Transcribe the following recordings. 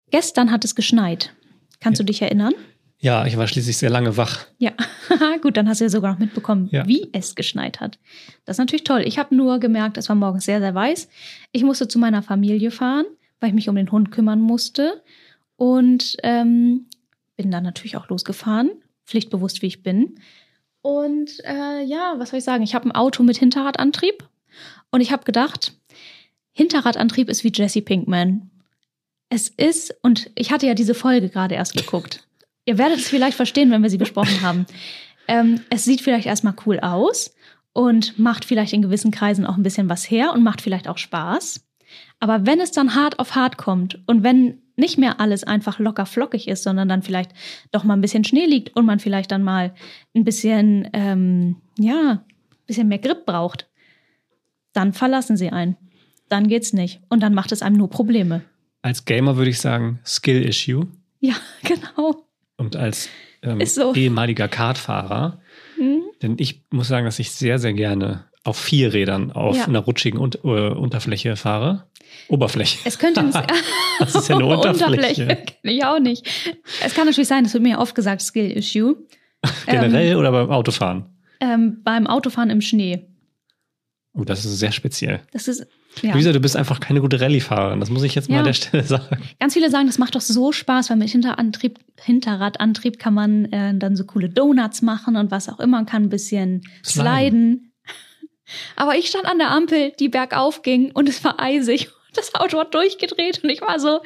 Gestern hat es geschneit. Kannst du dich erinnern? Ja, ich war schließlich sehr lange wach. Ja, gut, dann hast du ja sogar noch mitbekommen, wie es geschneit hat. Das ist natürlich toll. Ich habe nur gemerkt, es war morgens sehr, sehr weiß. Ich musste zu meiner Familie fahren, weil ich mich um den Hund kümmern musste. Und bin dann natürlich auch losgefahren, pflichtbewusst wie ich bin. Und was soll ich sagen? Ich habe ein Auto mit Hinterradantrieb. Und ich habe gedacht, Hinterradantrieb ist wie Jesse Pinkman. Es ist, und ich hatte ja diese Folge gerade erst geguckt. Ihr werdet es vielleicht verstehen, wenn wir sie besprochen haben. Es sieht vielleicht erstmal cool aus und macht vielleicht in gewissen Kreisen auch ein bisschen was her und macht vielleicht auch Spaß. Aber wenn es dann hart auf hart kommt und wenn nicht mehr alles einfach locker flockig ist, sondern dann vielleicht doch mal ein bisschen Schnee liegt und man vielleicht dann mal ein bisschen, bisschen mehr Grip braucht, dann verlassen sie einen. Dann geht's nicht. Und dann macht es einem nur Probleme. Als Gamer würde ich sagen, Skill-Issue. Ja, genau. Und als ehemaliger Kartfahrer, denn ich muss sagen, dass ich sehr, sehr gerne auf 4 Rädern auf einer rutschigen Unterfläche fahre. Oberfläche. Es könnte das ist ja eine Unterfläche. Kenne ich auch nicht. Es kann natürlich sein, das wird mir ja oft gesagt, Skill-Issue. Generell oder beim Autofahren? Beim Autofahren im Schnee. Oh, das ist sehr speziell. Das ist, ja. Luisa, du bist einfach keine gute Rallye-Fahrerin. Das muss ich jetzt mal an der Stelle sagen. Ganz viele sagen, das macht doch so Spaß, weil mit Hinterradantrieb kann man dann so coole Donuts machen und was auch immer. Man kann ein bisschen sliden. Aber ich stand an der Ampel, die bergauf ging und es war eisig. Das Auto hat durchgedreht und ich war so,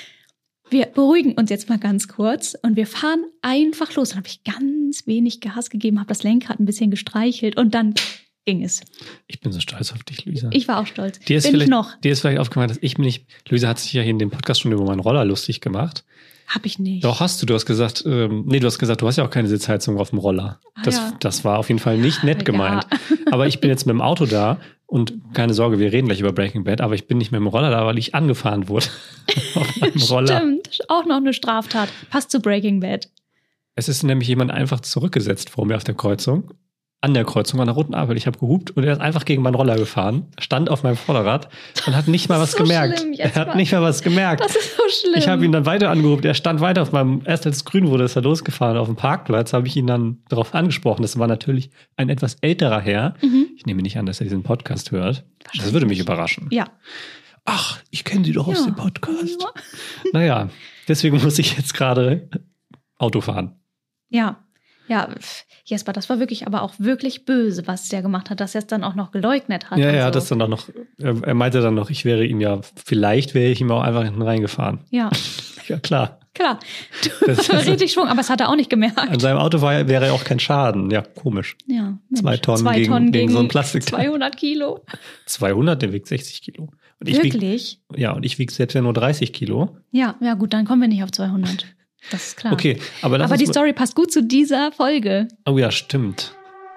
wir beruhigen uns jetzt mal ganz kurz und wir fahren einfach los. Dann habe ich ganz wenig Gas gegeben, habe das Lenkrad ein bisschen gestreichelt und dann ging es. Ich bin so stolz auf dich, Luisa. Ich war auch stolz. Dir ist vielleicht aufgefallen, dass ich mir nicht... Luisa hat sich ja hier in dem Podcast schon über meinen Roller lustig gemacht. Hab ich nicht. Doch, hast du. Du hast gesagt, du hast ja auch keine Sitzheizung auf dem Roller. Das war auf jeden Fall nicht nett gemeint. Aber ich bin jetzt mit dem Auto da und keine Sorge, wir reden gleich über Breaking Bad, aber ich bin nicht mit dem Roller da, weil ich angefahren wurde. Auf meinem Roller. Stimmt, auch noch eine Straftat. Passt zu Breaking Bad. Es ist nämlich jemand einfach zurückgesetzt vor mir auf der Kreuzung. An der Kreuzung, an der roten Ampel. Ich habe gehupt und er ist einfach gegen meinen Roller gefahren, stand auf meinem Vorderrad und hat nicht mal was gemerkt. Er hat nicht mal was gemerkt. Das ist so schlimm. Ich habe ihn dann weiter angehupt. Er stand weiter auf meinem, erst als es grün wurde, ist er losgefahren auf dem Parkplatz, habe ich ihn dann darauf angesprochen. Das war natürlich ein etwas älterer Herr. Ich nehme nicht an, dass er diesen Podcast hört. Das würde mich überraschen. Ja. Ach, ich kenne Sie doch aus dem Podcast. Ja. Naja, deswegen muss ich jetzt gerade Auto fahren. Ja. Ja, Jesper, das war wirklich, aber auch wirklich böse, was der gemacht hat, dass er es dann auch noch geleugnet hat. Ja, er hat das dann auch noch, er meinte dann noch, vielleicht wäre ich ihm auch einfach hinten reingefahren. Ja. Ja, klar. Klar. Das war richtig Schwung, aber das hat er auch nicht gemerkt. An seinem Auto wäre auch kein Schaden. Ja, komisch. Ja. Mensch, 2 Tonnen gegen so ein Plastik. 200 Kilo. 200, der wiegt 60 Kilo. Und wirklich? Und ich wiege selbst ja nur 30 Kilo. Ja, gut, dann kommen wir nicht auf 200. Das ist klar. Okay, aber die Story passt gut zu dieser Folge. Oh ja, stimmt.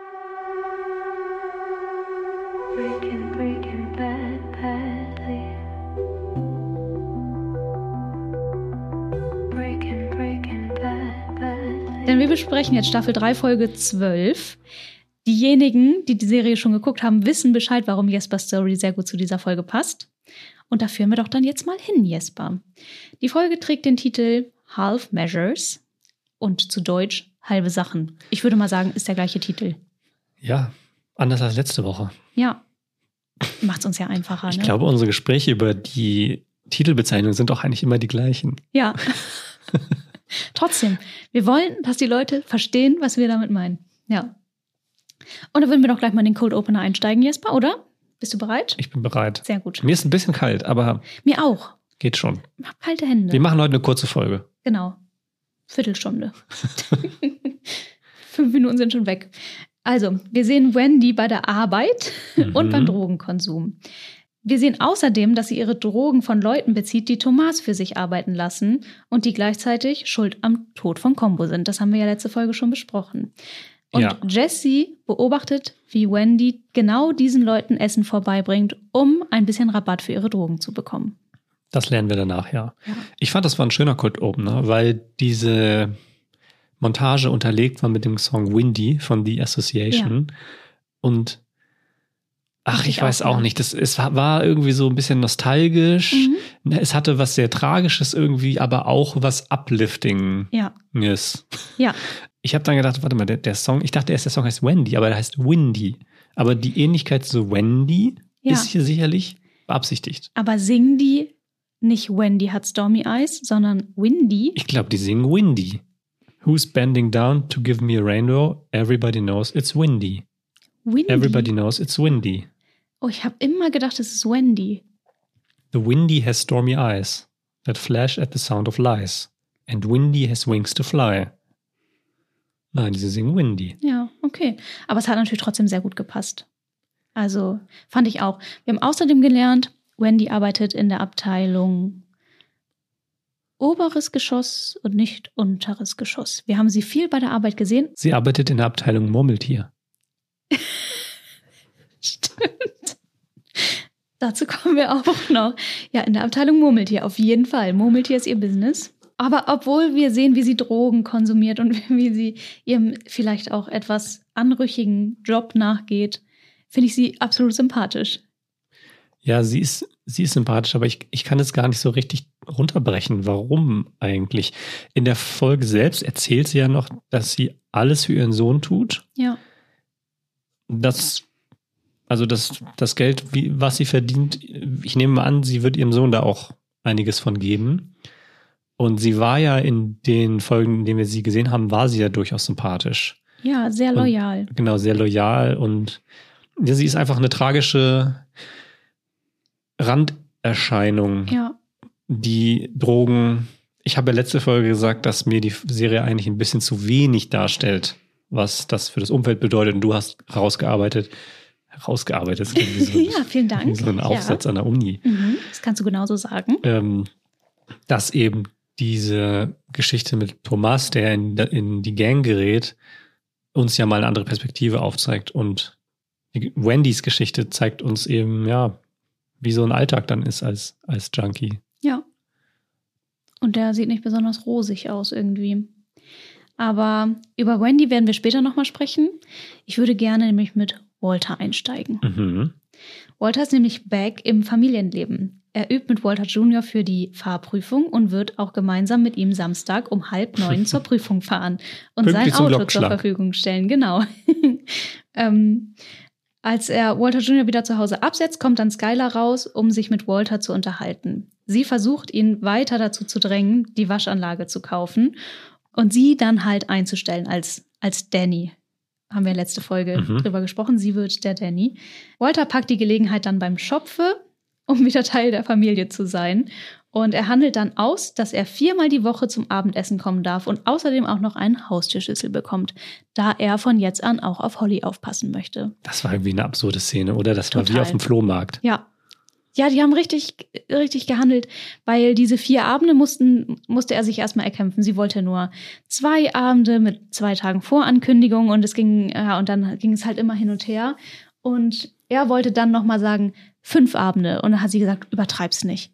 Denn wir besprechen jetzt Staffel 3, Folge 12. Diejenigen, die die Serie schon geguckt haben, wissen Bescheid, warum Jespers Story sehr gut zu dieser Folge passt. Und da führen wir doch dann jetzt mal hin, Jesper. Die Folge trägt den Titel Half Measures und zu Deutsch halbe Sachen. Ich würde mal sagen, ist der gleiche Titel. Ja, anders als letzte Woche. Ja, macht's uns ja einfacher. Ich glaube, unsere Gespräche über die Titelbezeichnung sind auch eigentlich immer die gleichen. Ja. Trotzdem, wir wollen, dass die Leute verstehen, was wir damit meinen. Ja. Und dann würden wir doch gleich mal in den Cold Opener einsteigen, Jesper, oder? Bist du bereit? Ich bin bereit. Sehr gut. Mir ist ein bisschen kalt, aber... Mir auch. Geht schon. Ich hab kalte Hände. Wir machen heute eine kurze Folge. Genau. Viertelstunde. 5 Minuten sind schon weg. Also, wir sehen Wendy bei der Arbeit und beim Drogenkonsum. Wir sehen außerdem, dass sie ihre Drogen von Leuten bezieht, die Thomas für sich arbeiten lassen und die gleichzeitig schuld am Tod von Combo sind. Das haben wir ja letzte Folge schon besprochen. Und Jesse beobachtet, wie Wendy genau diesen Leuten Essen vorbeibringt, um ein bisschen Rabatt für ihre Drogen zu bekommen. Das lernen wir danach, ja. Ich fand, das war ein schöner Cold Opener, weil diese Montage unterlegt war mit dem Song Windy von The Association. Ja. Und Ach, ich weiß auch nicht. Es war irgendwie so ein bisschen nostalgisch. Es hatte was sehr Tragisches irgendwie, aber auch was Upliftinges. Ja. Ich habe dann gedacht, warte mal, der Song, ich dachte erst, der Song heißt Wendy, aber der heißt Windy. Aber die Ähnlichkeit zu Wendy ist hier sicherlich beabsichtigt. Aber singen die nicht Wendy hat Stormy Eyes, sondern Windy? Ich glaube, die singen Windy. Who's bending down to give me a rainbow? Everybody knows it's windy. Windy? Everybody knows it's windy. Oh, ich habe immer gedacht, es ist Wendy. The windy has stormy eyes that flash at the sound of lies. And windy has wings to fly. Nein, diese singen Windy. Ja, okay. Aber es hat natürlich trotzdem sehr gut gepasst. Also, fand ich auch. Wir haben außerdem gelernt, Wendy arbeitet in der Abteilung oberes Geschoss und nicht unteres Geschoss. Wir haben sie viel bei der Arbeit gesehen. Sie arbeitet in der Abteilung Murmeltier. Stimmt. Dazu kommen wir auch noch. Ja, in der Abteilung Murmeltier, auf jeden Fall. Murmeltier ist ihr Business. Aber obwohl wir sehen, wie sie Drogen konsumiert und wie sie ihrem vielleicht auch etwas anrüchigen Job nachgeht, finde ich sie absolut sympathisch. Ja, sie ist sympathisch, aber ich kann es gar nicht so richtig runterbrechen. Warum eigentlich? In der Folge selbst erzählt sie ja noch, dass sie alles für ihren Sohn tut. Ja. Das Geld, was sie verdient, ich nehme mal an, sie wird ihrem Sohn da auch einiges von geben. Und sie war ja in den Folgen, in denen wir sie gesehen haben, war sie ja durchaus sympathisch. Ja, sehr loyal. Und, genau, sehr loyal. Und ja, sie ist einfach eine tragische Randerscheinung. Ja. Die Drogen, ich habe ja letzte Folge gesagt, dass mir die Serie eigentlich ein bisschen zu wenig darstellt, was das für das Umfeld bedeutet. Und du hast herausgearbeitet, ja, vielen Dank. Wie so ein Aufsatz an der Uni. Das kannst du genauso sagen. Dass eben diese Geschichte mit Thomas, der in die Gang gerät, uns ja mal eine andere Perspektive aufzeigt. Und Wendys Geschichte zeigt uns eben, ja, wie so ein Alltag dann ist als Junkie. Ja. Und der sieht nicht besonders rosig aus irgendwie. Aber über Wendy werden wir später nochmal sprechen. Ich würde gerne nämlich mit Walter einsteigen. Walter ist nämlich back im Familienleben. Er übt mit Walter Jr. für die Fahrprüfung und wird auch gemeinsam mit ihm Samstag um 8:30 zur Prüfung fahren und Pünktlich sein Auto zur Verfügung stellen. Genau. Als er Walter Jr. wieder zu Hause absetzt, kommt dann Skylar raus, um sich mit Walter zu unterhalten. Sie versucht, ihn weiter dazu zu drängen, die Waschanlage zu kaufen und sie dann halt einzustellen als Danny. Haben wir letzte Folge drüber gesprochen. Sie wird der Danny. Walter packt die Gelegenheit dann beim Schopfe, um wieder Teil der Familie zu sein. Und er handelt dann aus, dass er 4-mal die Woche zum Abendessen kommen darf und außerdem auch noch einen Haustürschlüssel bekommt, da er von jetzt an auch auf Holly aufpassen möchte. Das war irgendwie eine absurde Szene, oder? Das war wie auf dem Flohmarkt. Ja. Ja, die haben richtig gehandelt, weil diese 4 Abende musste er sich erstmal erkämpfen. Sie wollte nur 2 Abende mit 2 Tagen Vorankündigung und und dann ging es halt immer hin und her. Und er wollte dann nochmal sagen, 5 Abende. Und dann hat sie gesagt, übertreib's nicht.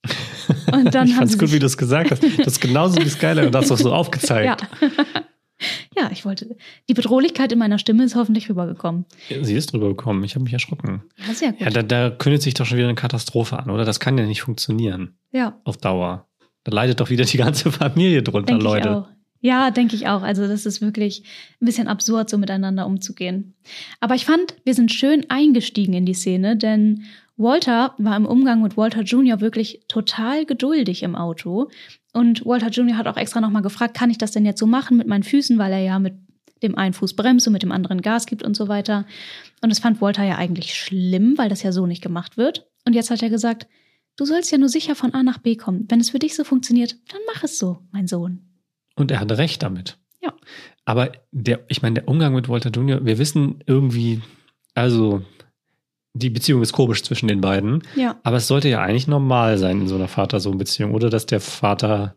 Und dann ich fand's gut, wie du es gesagt hast. Das ist genauso wie Skylar und das auch so aufgezeigt. Ja. Ja, die Bedrohlichkeit in meiner Stimme ist hoffentlich rübergekommen. Sie ist rübergekommen, ich habe mich erschrocken. Ja, sehr gut. Ja, da kündigt sich doch schon wieder eine Katastrophe an, oder? Das kann ja nicht funktionieren. Ja. Auf Dauer. Da leidet doch wieder die ganze Familie drunter, Denk Leute. Ich auch. Ja, denke ich auch. Also das ist wirklich ein bisschen absurd, so miteinander umzugehen. Aber ich fand, wir sind schön eingestiegen in die Szene, denn Walter war im Umgang mit Walter Jr. wirklich total geduldig im Auto. Und Walter Jr. hat auch extra nochmal gefragt, kann ich das denn jetzt so machen mit meinen Füßen, weil er ja mit dem einen Fuß bremst und mit dem anderen Gas gibt und so weiter. Und das fand Walter ja eigentlich schlimm, weil das ja so nicht gemacht wird. Und jetzt hat er gesagt, du sollst ja nur sicher von A nach B kommen. Wenn es für dich so funktioniert, dann mach es so, mein Sohn. Und er hatte recht damit. Ja. Aber der Umgang mit Walter Jr., wir wissen irgendwie, also die Beziehung ist komisch zwischen den beiden. Ja. Aber es sollte ja eigentlich normal sein in so einer Vater-Sohn-Beziehung. Oder dass der Vater,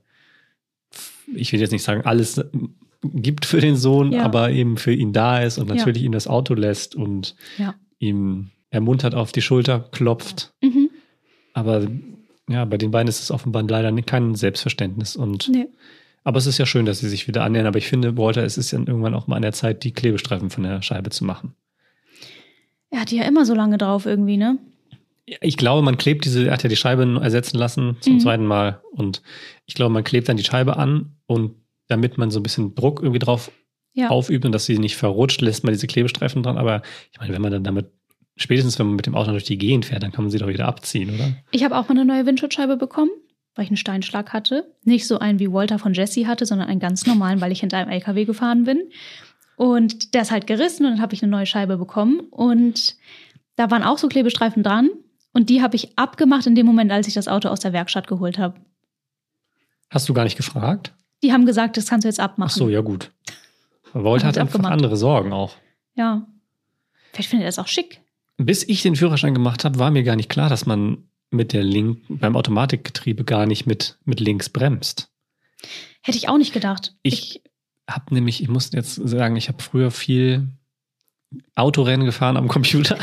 ich will jetzt nicht sagen, alles gibt für den Sohn, aber eben für ihn da ist und natürlich ihm das Auto lässt und ihm ermuntert auf die Schulter klopft. Aber ja, bei den beiden ist es offenbar leider kein Selbstverständnis. Aber es ist ja schön, dass sie sich wieder annähern. Aber ich finde, Walter, es ist ja irgendwann auch mal an der Zeit, die Klebestreifen von der Scheibe zu machen. Er hat die ja immer so lange drauf irgendwie, ne? Ich glaube, man klebt er hat ja die Scheibe ersetzen lassen zum zweiten Mal. Und ich glaube, man klebt dann die Scheibe an und damit man so ein bisschen Druck irgendwie drauf aufübt und dass sie nicht verrutscht, lässt man diese Klebestreifen dran. Aber ich meine, wenn man dann damit, spätestens wenn man mit dem Auto durch die Gegend fährt, dann kann man sie doch wieder abziehen, oder? Ich habe auch mal eine neue Windschutzscheibe bekommen, weil ich einen Steinschlag hatte. Nicht so einen, wie Walter von Jessie hatte, sondern einen ganz normalen, weil ich hinter einem LKW gefahren bin. Und der ist halt gerissen und dann habe ich eine neue Scheibe bekommen. Und da waren auch so Klebestreifen dran. Und die habe ich abgemacht in dem Moment, als ich das Auto aus der Werkstatt geholt habe. Hast du gar nicht gefragt? Die haben gesagt, das kannst du jetzt abmachen. Ach so, ja gut. Walter hat einfach andere Sorgen auch. Ja. Vielleicht findet er das auch schick. Bis ich den Führerschein gemacht habe, war mir gar nicht klar, dass man mit der beim Automatikgetriebe gar nicht mit links bremst. Hätte ich auch nicht gedacht. Ich muss jetzt sagen, ich habe früher viel Autorennen gefahren am Computer.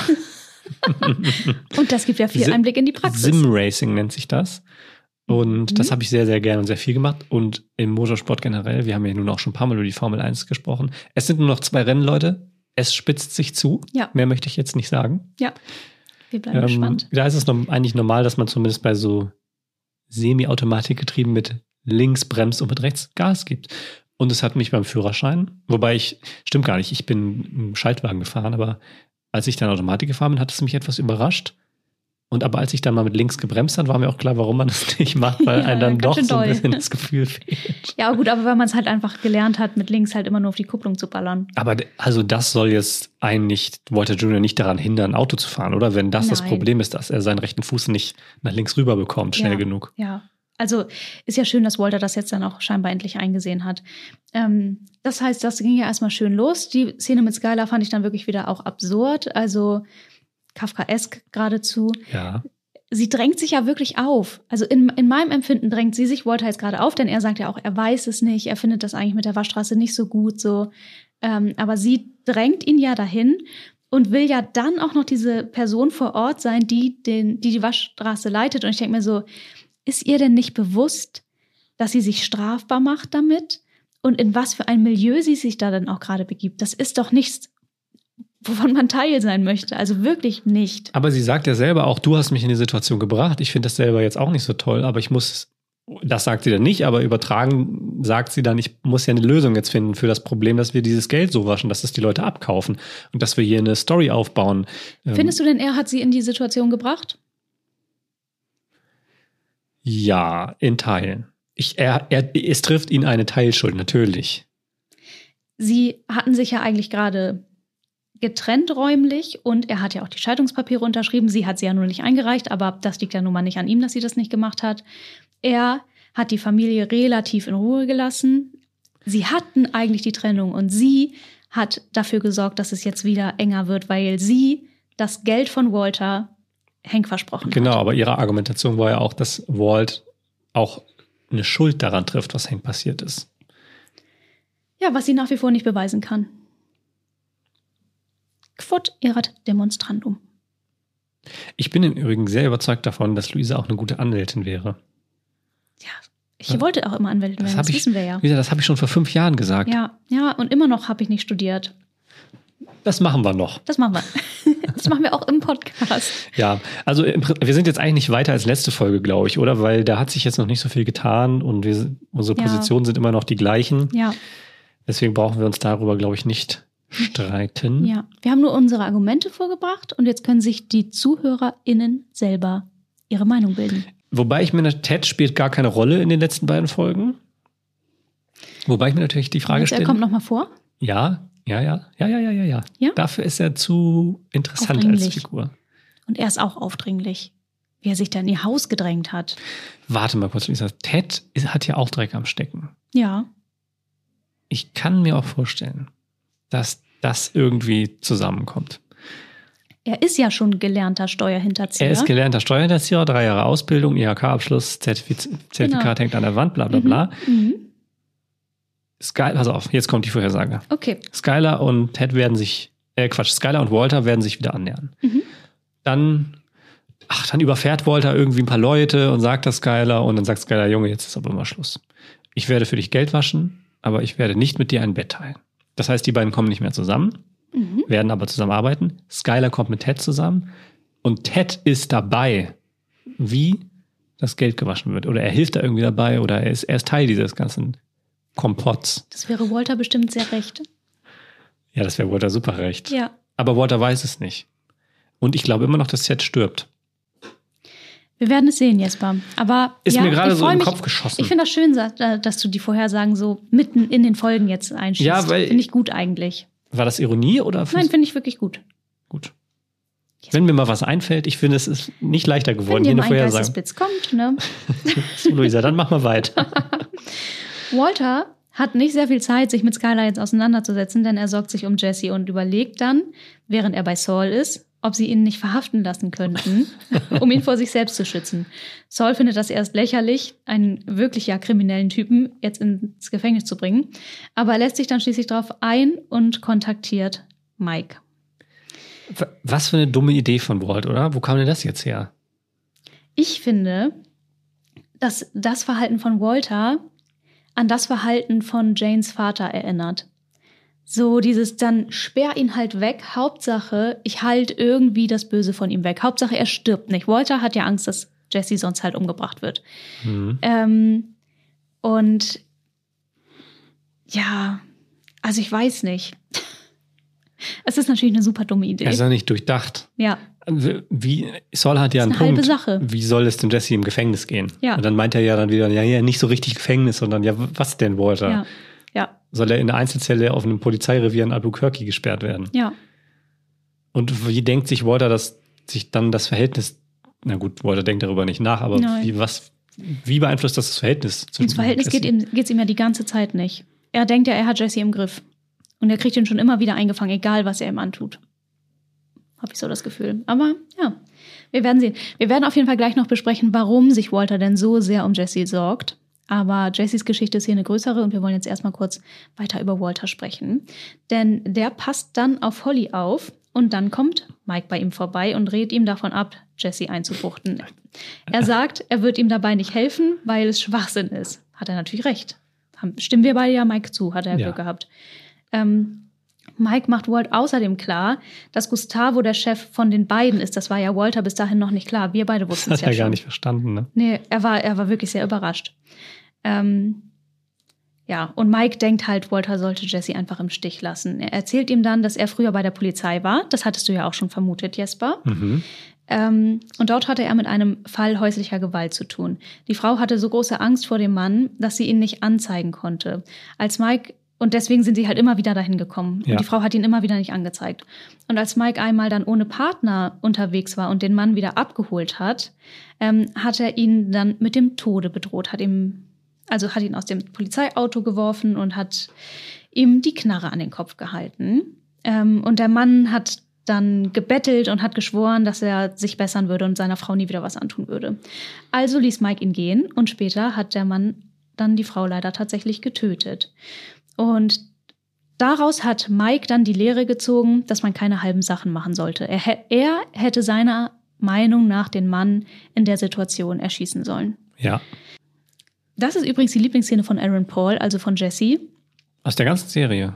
Und das gibt ja viel Einblick in die Praxis. Sim-Racing nennt sich das. Und das habe ich sehr, sehr gerne und sehr viel gemacht. Und im Motorsport generell, wir haben ja nun auch schon ein paar Mal über die Formel 1 gesprochen. Es sind nur noch 2 Rennen, Leute. Es spitzt sich zu. Ja. Mehr möchte ich jetzt nicht sagen. Ja, wir bleiben gespannt. Da ist es eigentlich normal, dass man zumindest bei so Semi-Automatikgetrieben mit links bremst und mit rechts Gas gibt. Und es hat mich beim Führerschein, wobei stimmt gar nicht, ich bin im Schaltwagen gefahren, aber als ich dann Automatik gefahren bin, hat es mich etwas überrascht. Aber als ich dann mal mit links gebremst habe, war mir auch klar, warum man das nicht macht, weil einem dann doch so ein bisschen das Gefühl fehlt. Ja, gut, aber weil man es halt einfach gelernt hat, mit links halt immer nur auf die Kupplung zu ballern. Aber also das soll jetzt Walter Jr. nicht daran hindern, Auto zu fahren, oder? Wenn das Problem ist, dass er seinen rechten Fuß nicht nach links rüber bekommt, schnell genug. Ja, also ist ja schön, dass Walter das jetzt dann auch scheinbar endlich eingesehen hat. Das heißt, das ging ja erstmal schön los. Die Szene mit Skylar fand ich dann wirklich wieder auch absurd, also Kafkaesk geradezu. Ja. Sie drängt sich ja wirklich auf. Also in meinem Empfinden drängt sie sich Walter jetzt gerade auf, denn er sagt ja auch, er weiß es nicht, er findet das eigentlich mit der Waschstraße nicht so gut so. Aber sie drängt ihn ja dahin und will ja dann auch noch diese Person vor Ort sein, die Waschstraße leitet. Und ich denke mir so, ist ihr denn nicht bewusst, dass sie sich strafbar macht damit? Und in was für ein Milieu sie sich da dann auch gerade begibt? Das ist doch nichts, wovon man Teil sein möchte. Also wirklich nicht. Aber sie sagt ja selber auch, du hast mich in die Situation gebracht. Ich finde das selber jetzt auch nicht so toll, aber das sagt sie dann nicht, aber übertragen sagt sie dann, ich muss ja eine Lösung jetzt finden für das Problem, dass wir dieses Geld so waschen, dass es die Leute abkaufen und dass wir hier eine Story aufbauen. Findest du denn, er hat sie in die Situation gebracht? Ja, in Teilen. Es trifft ihn eine Teilschuld, natürlich. Sie hatten sich ja eigentlich gerade getrennt räumlich und er hat ja auch die Scheidungspapiere unterschrieben. Sie hat sie ja nur nicht eingereicht, aber das liegt ja nun mal nicht an ihm, dass sie das nicht gemacht hat. Er hat die Familie relativ in Ruhe gelassen. Sie hatten eigentlich die Trennung und sie hat dafür gesorgt, dass es jetzt wieder enger wird, weil sie das Geld von Walter Hank versprochen hat. Genau, aber ihre Argumentation war ja auch, dass Walt auch eine Schuld daran trifft, was Hank passiert ist. Ja, was sie nach wie vor nicht beweisen kann. Quod erat demonstrandum. Ich bin im Übrigen sehr überzeugt davon, dass Luisa auch eine gute Anwältin wäre. Ja, ich wollte auch immer Anwältin werden, das wissen wir ja. Das habe ich schon vor 5 Jahren gesagt. Ja, und immer noch habe ich nicht studiert. Das machen wir noch. Das machen wir. Das machen wir auch im Podcast. Ja, also wir sind jetzt eigentlich nicht weiter als letzte Folge, glaube ich, oder? Weil da hat sich jetzt noch nicht so viel getan und unsere Positionen sind immer noch die gleichen. Ja. Deswegen brauchen wir uns darüber, glaube ich, nicht streiten. Ja, wir haben nur unsere Argumente vorgebracht und jetzt können sich die ZuhörerInnen selber ihre Meinung bilden. Wobei Ted spielt gar keine Rolle in den letzten beiden Folgen. Wobei ich mir natürlich die Frage stelle. Er kommt nochmal vor? Ja. Ja. Dafür ist er zu interessant als Figur. Und er ist auch aufdringlich, wie er sich da in ihr Haus gedrängt hat. Warte mal kurz, Lisa. Ted hat ja auch Dreck am Stecken. Ja. Ich kann mir auch vorstellen, dass das irgendwie zusammenkommt. Er ist ja schon gelernter Steuerhinterzieher. Er ist gelernter Steuerhinterzieher, 3 Jahre Ausbildung, IHK-Abschluss, Zertifikat hängt an der Wand, bla bla bla. Pass auf, jetzt kommt die Vorhersage. Okay. Skylar und Ted Skylar und Walter werden sich wieder annähern. Dann überfährt Walter irgendwie ein paar Leute und sagt das Skylar und dann sagt Skylar, Junge, jetzt ist aber mal Schluss. Ich werde für dich Geld waschen, aber ich werde nicht mit dir ein Bett teilen. Das heißt, die beiden kommen nicht mehr zusammen. werden aber zusammenarbeiten. Skyler kommt mit Ted zusammen und Ted ist dabei, wie das Geld gewaschen wird. Oder er hilft da irgendwie dabei oder er ist Teil dieses ganzen Kompotts. Das wäre Walter bestimmt sehr recht. Ja, das wäre Walter super recht. Ja. Aber Walter weiß es nicht. Und ich glaube immer noch, dass Ted stirbt. Wir werden es sehen, Jesper. Aber ist mir gerade so in den Kopf geschossen. Ich finde das schön, dass du die Vorhersagen so mitten in den Folgen jetzt einschießt. Ja, weil finde ich gut eigentlich. War das Ironie oder? Nein, finde ich wirklich gut. Gut. Wenn mir mal was einfällt, ich finde, es ist nicht leichter geworden. Wenn dir mal ein Geistesblitz kommt, ne? So, Luisa, dann machen wir weiter. Walter hat nicht sehr viel Zeit, sich mit Skyler jetzt auseinanderzusetzen, denn er sorgt sich um Jesse und überlegt dann, während er bei Saul ist, ob sie ihn nicht verhaften lassen könnten, um ihn vor sich selbst zu schützen. Saul findet das erst lächerlich, einen wirklich kriminellen Typen jetzt ins Gefängnis zu bringen, aber er lässt sich dann schließlich darauf ein und kontaktiert Mike. Was für eine dumme Idee von Walt, oder? Wo kam denn das jetzt her? Ich finde, dass das Verhalten von Walter an das Verhalten von Janes Vater erinnert. So dieses dann, sperr ihn halt weg, Hauptsache, ich halte irgendwie das Böse von ihm weg. Hauptsache, er stirbt nicht. Walter hat ja Angst, dass Jesse sonst halt umgebracht wird. Und ja, also ich weiß nicht. Es ist natürlich eine super dumme Idee. Er ist ja nicht durchdacht. Ja. Saul hat ja einen Punkt. Halbe Sache. Wie soll es denn Jesse im Gefängnis gehen? Ja. Und dann meint er ja dann wieder, ja, nicht so richtig Gefängnis, sondern ja, was denn, Walter? Ja. Soll er in einer Einzelzelle auf einem Polizeirevier in Albuquerque gesperrt werden? Ja. Und wie denkt sich Walter, dass sich dann das Verhältnis, na gut, Walter denkt darüber nicht nach, aber wie beeinflusst das Verhältnis zwischen Ins Verhältnis geht's ihm ja die ganze Zeit nicht. Er denkt ja, er hat Jesse im Griff. Und er kriegt ihn schon immer wieder eingefangen, egal was er ihm antut. Habe ich so das Gefühl. Aber ja, wir werden sehen. Wir werden auf jeden Fall gleich noch besprechen, warum sich Walter denn so sehr um Jesse sorgt. Aber Jessys Geschichte ist hier eine größere und wir wollen jetzt erstmal kurz weiter über Walter sprechen. Denn der passt dann auf Holly auf und dann kommt Mike bei ihm vorbei und rät ihm davon ab, Jesse einzubuchten. Er sagt, er wird ihm dabei nicht helfen, weil es Schwachsinn ist. Hat er natürlich recht. Stimmen wir beide ja Mike zu, hat er Glück gehabt. Mike macht Walt außerdem klar, dass Gustavo der Chef von den beiden ist. Das war ja Walter bis dahin noch nicht klar. Wir beide wussten es ja schon. Das hat er gar nicht verstanden, ne? Nee, er war wirklich sehr überrascht. Und Mike denkt halt, Walter sollte Jesse einfach im Stich lassen. Er erzählt ihm dann, dass er früher bei der Polizei war. Das hattest du ja auch schon vermutet, Jesper. Und dort hatte er mit einem Fall häuslicher Gewalt zu tun. Die Frau hatte so große Angst vor dem Mann, dass sie ihn nicht anzeigen konnte. Und deswegen sind sie halt immer wieder dahin gekommen. Ja. Und die Frau hat ihn immer wieder nicht angezeigt. Und als Mike einmal dann ohne Partner unterwegs war und den Mann wieder abgeholt hat, hat er ihn dann mit dem Tode bedroht. Hat ihn aus dem Polizeiauto geworfen und hat ihm die Knarre an den Kopf gehalten. Und der Mann hat dann gebettelt und hat geschworen, dass er sich bessern würde und seiner Frau nie wieder was antun würde. Also ließ Mike ihn gehen und später hat der Mann dann die Frau leider tatsächlich getötet. Und daraus hat Mike dann die Lehre gezogen, dass man keine halben Sachen machen sollte. Er hätte seiner Meinung nach den Mann in der Situation erschießen sollen. Ja. Das ist übrigens die Lieblingsszene von Aaron Paul, also von Jesse. Aus der ganzen Serie?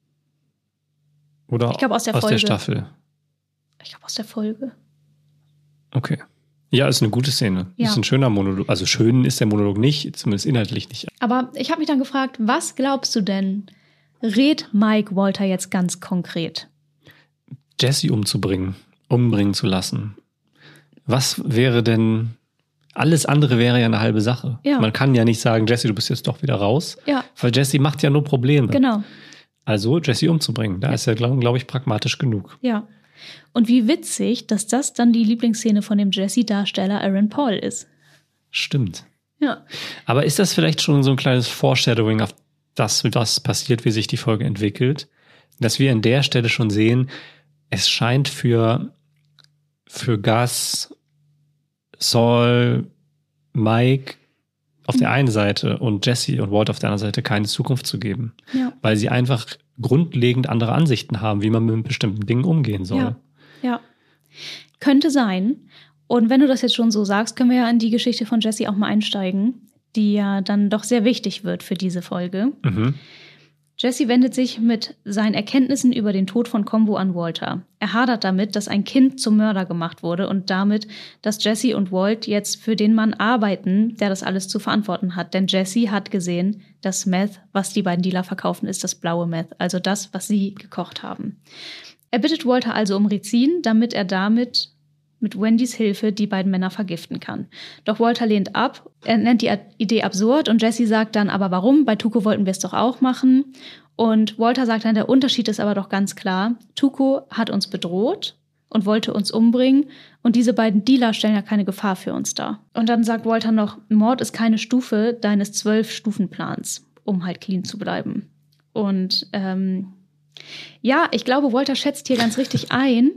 Oder ich glaube aus der Folge. Aus der Staffel? Ich glaube aus der Folge. Okay. Ja, ist eine gute Szene. Ja. Ist ein schöner Monolog. Also schön ist der Monolog nicht, zumindest inhaltlich nicht. Aber ich habe mich dann gefragt, was glaubst du denn, rät Mike Walter jetzt ganz konkret? Jesse umbringen zu lassen. Was wäre denn, alles andere wäre ja eine halbe Sache. Ja. Man kann ja nicht sagen, Jesse, du bist jetzt doch wieder raus. Ja. Weil Jesse macht ja nur Probleme. Genau. Also Jesse umzubringen, da ist er, glaube ich, pragmatisch genug. Ja. Und wie witzig, dass das dann die Lieblingsszene von dem Jesse-Darsteller Aaron Paul ist. Stimmt. Ja. Aber ist das vielleicht schon so ein kleines Foreshadowing auf das, was passiert, wie sich die Folge entwickelt? Dass wir an der Stelle schon sehen, es scheint für Gus, Saul, Mike auf der einen Seite und Jesse und Walt auf der anderen Seite keine Zukunft zu geben. Ja. Weil sie einfach grundlegend andere Ansichten haben, wie man mit bestimmten Dingen umgehen soll. Ja. Könnte sein. Und wenn du das jetzt schon so sagst, können wir ja in die Geschichte von Jesse auch mal einsteigen, die ja dann doch sehr wichtig wird für diese Folge. Jesse wendet sich mit seinen Erkenntnissen über den Tod von Combo an Walter. Er hadert damit, dass ein Kind zum Mörder gemacht wurde und damit, dass Jesse und Walt jetzt für den Mann arbeiten, der das alles zu verantworten hat. Denn Jesse hat gesehen, das Meth, was die beiden Dealer verkaufen, ist das blaue Meth, also das, was sie gekocht haben. Er bittet Walter also um Rizin, damit er damit mit Wendys Hilfe die beiden Männer vergiften kann. Doch Walter lehnt ab, er nennt die Idee absurd und Jesse sagt dann, aber warum? Bei Tuco wollten wir es doch auch machen. Und Walter sagt dann, der Unterschied ist aber doch ganz klar. Tuco hat uns bedroht und wollte uns umbringen und diese beiden Dealer stellen ja keine Gefahr für uns dar. Und dann sagt Walter noch, Mord ist keine Stufe deines 12-Stufen-Plans, um halt clean zu bleiben. Und ja, ich glaube, Walter schätzt hier ganz richtig ein.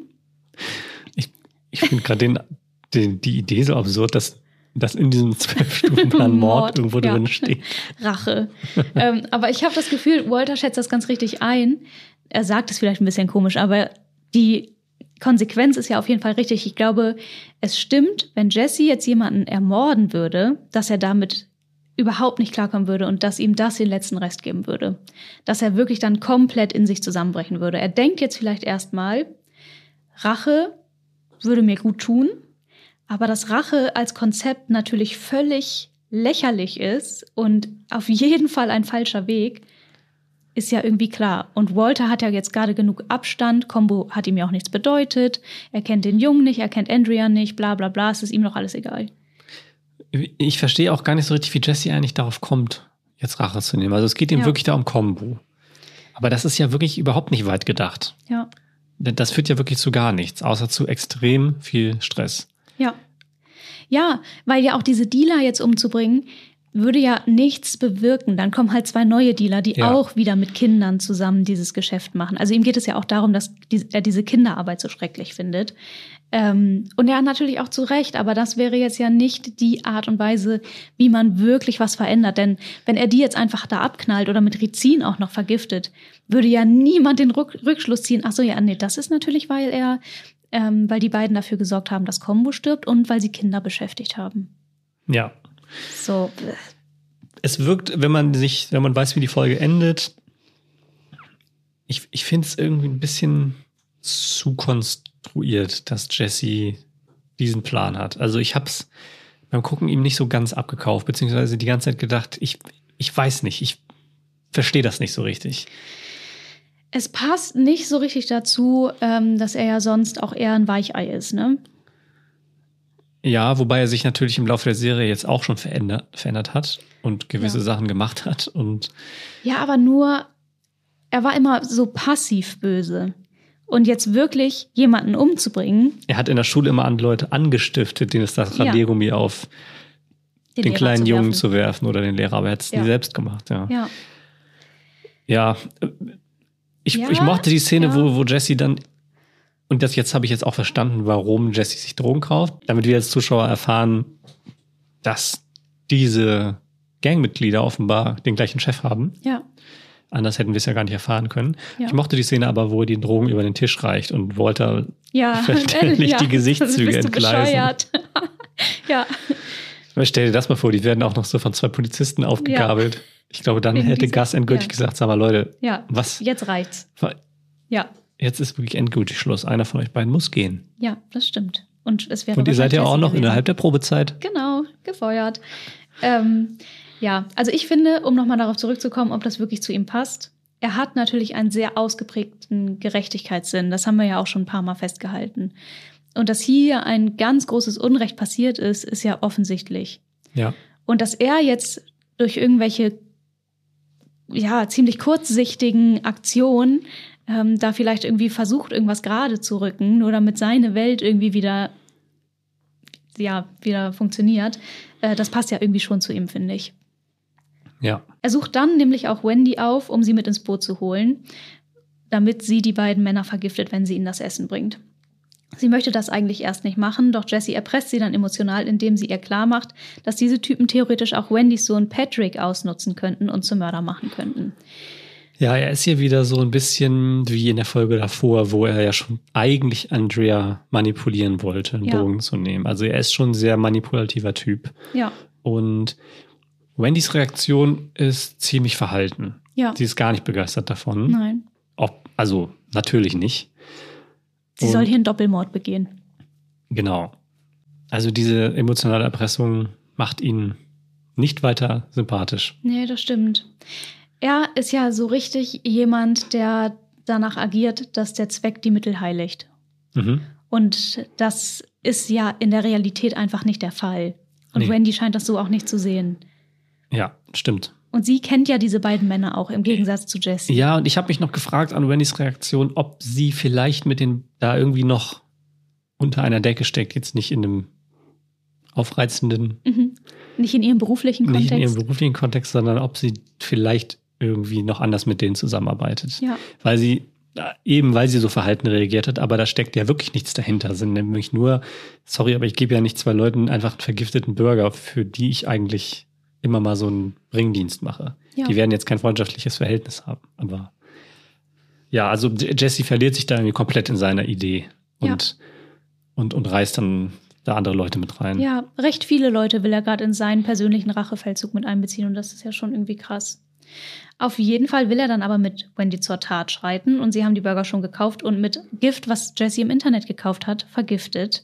Ich finde gerade die Idee so absurd, dass in diesem 12-Stufen-Plan Mord irgendwo drin steht. Rache. Aber ich habe das Gefühl, Walter schätzt das ganz richtig ein. Er sagt es vielleicht ein bisschen komisch, aber die Konsequenz ist ja auf jeden Fall richtig. Ich glaube, es stimmt, wenn Jesse jetzt jemanden ermorden würde, dass er damit überhaupt nicht klarkommen würde und dass ihm das den letzten Rest geben würde. Dass er wirklich dann komplett in sich zusammenbrechen würde. Er denkt jetzt vielleicht erstmal, Rache würde mir gut tun, aber dass Rache als Konzept natürlich völlig lächerlich ist und auf jeden Fall ein falscher Weg, ist ja irgendwie klar. Und Walter hat ja jetzt gerade genug Abstand, Combo hat ihm ja auch nichts bedeutet, er kennt den Jungen nicht, er kennt Andrea nicht, bla bla bla, es ist ihm doch alles egal. Ich verstehe auch gar nicht so richtig, wie Jesse eigentlich darauf kommt, jetzt Rache zu nehmen. Also es geht ihm wirklich da um Combo. Aber das ist ja wirklich überhaupt nicht weit gedacht. Ja. Das führt ja wirklich zu gar nichts, außer zu extrem viel Stress. Ja. Ja, weil ja auch diese Dealer jetzt umzubringen, würde ja nichts bewirken. Dann kommen halt 2 neue Dealer, die auch wieder mit Kindern zusammen dieses Geschäft machen. Also ihm geht es ja auch darum, dass er diese Kinderarbeit so schrecklich findet. Und er hat natürlich auch zu Recht, aber das wäre jetzt ja nicht die Art und Weise, wie man wirklich was verändert. Denn wenn er die jetzt einfach da abknallt oder mit Rizin auch noch vergiftet, würde ja niemand den Rückschluss ziehen. Ach so, ja, nee, das ist natürlich, weil die beiden dafür gesorgt haben, dass Combo stirbt und weil sie Kinder beschäftigt haben. Ja. So. Es wirkt, wenn man weiß, wie die Folge endet, ich finde es irgendwie ein bisschen zu konstruiert, dass Jesse diesen Plan hat. Also ich habe es beim Gucken ihm nicht so ganz abgekauft, beziehungsweise die ganze Zeit gedacht, ich weiß nicht, ich verstehe das nicht so richtig. Es passt nicht so richtig dazu, dass er ja sonst auch eher ein Weichei ist, ne? Ja, wobei er sich natürlich im Laufe der Serie jetzt auch schon verändert hat und gewisse Sachen gemacht hat. Ja, aber nur, er war immer so passiv böse. Und jetzt wirklich jemanden umzubringen. Er hat in der Schule immer Leute angestiftet, denen es das Radiergummi auf den kleinen Jungen zu werfen oder den Lehrer. Aber er hat es nie selbst gemacht. Ja. Ich mochte die Szene, wo Jesse dann, und jetzt habe ich jetzt auch verstanden, warum Jesse sich Drogen kauft, damit wir als Zuschauer erfahren, dass diese Gangmitglieder offenbar den gleichen Chef haben. Ja. Anders hätten wir es ja gar nicht erfahren können. Ja. Ich mochte die Szene aber, wo er die Drogen über den Tisch reicht und Walter verständlich die Gesichtszüge entgleisen. Ja. Stell dir das mal vor, die werden auch noch so von 2 Polizisten aufgegabelt. Ja. Ich glaube, dann hätte Gus endgültig gesagt, sag mal Leute, was? Jetzt reicht's. Ja. Jetzt ist wirklich endgültig Schluss. Einer von euch beiden muss gehen. Ja, das stimmt. Und ihr seid ja auch noch innerhalb der Probezeit. Genau, gefeuert. Ja, also ich finde, um nochmal darauf zurückzukommen, ob das wirklich zu ihm passt, er hat natürlich einen sehr ausgeprägten Gerechtigkeitssinn. Das haben wir ja auch schon ein paar Mal festgehalten. Und dass hier ein ganz großes Unrecht passiert ist, ist ja offensichtlich. Ja. Und dass er jetzt durch irgendwelche ziemlich kurzsichtigen Aktionen da vielleicht irgendwie versucht, irgendwas gerade zu rücken, nur damit seine Welt irgendwie wieder funktioniert, das passt ja irgendwie schon zu ihm, finde ich. Ja. Er sucht dann nämlich auch Wendy auf, um sie mit ins Boot zu holen, damit sie die beiden Männer vergiftet, wenn sie ihnen das Essen bringt. Sie möchte das eigentlich erst nicht machen, doch Jesse erpresst sie dann emotional, indem sie ihr klar macht, dass diese Typen theoretisch auch Wendys Sohn Patrick ausnutzen könnten und zum Mörder machen könnten. Ja, er ist hier wieder so ein bisschen wie in der Folge davor, wo er ja schon eigentlich Andrea manipulieren wollte, einen Drogen zu nehmen. Also er ist schon ein sehr manipulativer Typ. Ja. Und Wendys Reaktion ist ziemlich verhalten. Ja. Sie ist gar nicht begeistert davon. Nein. Also natürlich nicht. Sie soll hier einen Doppelmord begehen. Genau. Also diese emotionale Erpressung macht ihn nicht weiter sympathisch. Nee, das stimmt. Er ist ja so richtig jemand, der danach agiert, dass der Zweck die Mittel heiligt. Mhm. Und das ist ja in der Realität einfach nicht der Fall. Und Nee. Wendy scheint das so auch nicht zu sehen. Ja, stimmt. Und sie kennt ja diese beiden Männer auch, im Gegensatz zu Jesse. Ja, und ich habe mich noch gefragt an Wendys Reaktion, ob sie vielleicht mit den da irgendwie noch unter einer Decke steckt, jetzt nicht in einem aufreizenden, Nicht in ihrem beruflichen Kontext. nicht in ihrem beruflichen Kontext, sondern ob sie vielleicht irgendwie noch anders mit denen zusammenarbeitet. Ja. Weil sie so verhalten reagiert hat, aber da steckt ja wirklich nichts dahinter. Sind nämlich nur, sorry, aber ich gebe ja nicht 2 Leuten einfach einen vergifteten Burger, für die ich eigentlich immer mal so einen Bringdienst mache. Ja. Die werden jetzt kein freundschaftliches Verhältnis haben. Aber ja, also Jesse verliert sich da irgendwie komplett in seiner Idee und reißt dann da andere Leute mit rein. Ja, recht viele Leute will er gerade in seinen persönlichen Rachefeldzug mit einbeziehen und das ist ja schon irgendwie krass. Auf jeden Fall will er dann aber mit Wendy zur Tat schreiten und sie haben die Burger schon gekauft und mit Gift, was Jesse im Internet gekauft hat, vergiftet.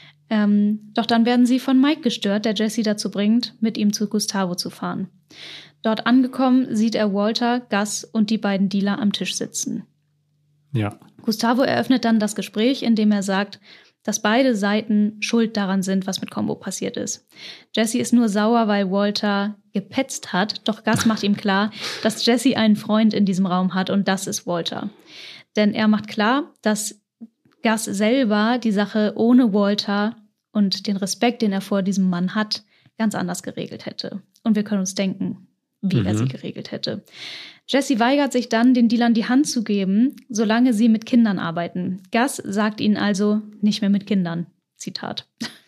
Doch dann werden sie von Mike gestört, der Jesse dazu bringt, mit ihm zu Gustavo zu fahren. Dort angekommen sieht er Walter, Gus und die beiden Dealer am Tisch sitzen. Ja. Gustavo eröffnet dann das Gespräch, indem er sagt, dass beide Seiten schuld daran sind, was mit Combo passiert ist. Jesse ist nur sauer, weil Walter gepetzt hat, doch Gus macht ihm klar, dass Jesse einen Freund in diesem Raum hat und das ist Walter. Denn er macht klar, dass Gus selber die Sache ohne Walter und den Respekt, den er vor diesem Mann hat, ganz anders geregelt hätte. Und wir können uns denken, wie er sie geregelt hätte. Jesse weigert sich dann, den Dealern die Hand zu geben, solange sie mit Kindern arbeiten. Gus sagt ihnen also, nicht mehr mit Kindern. Zitat.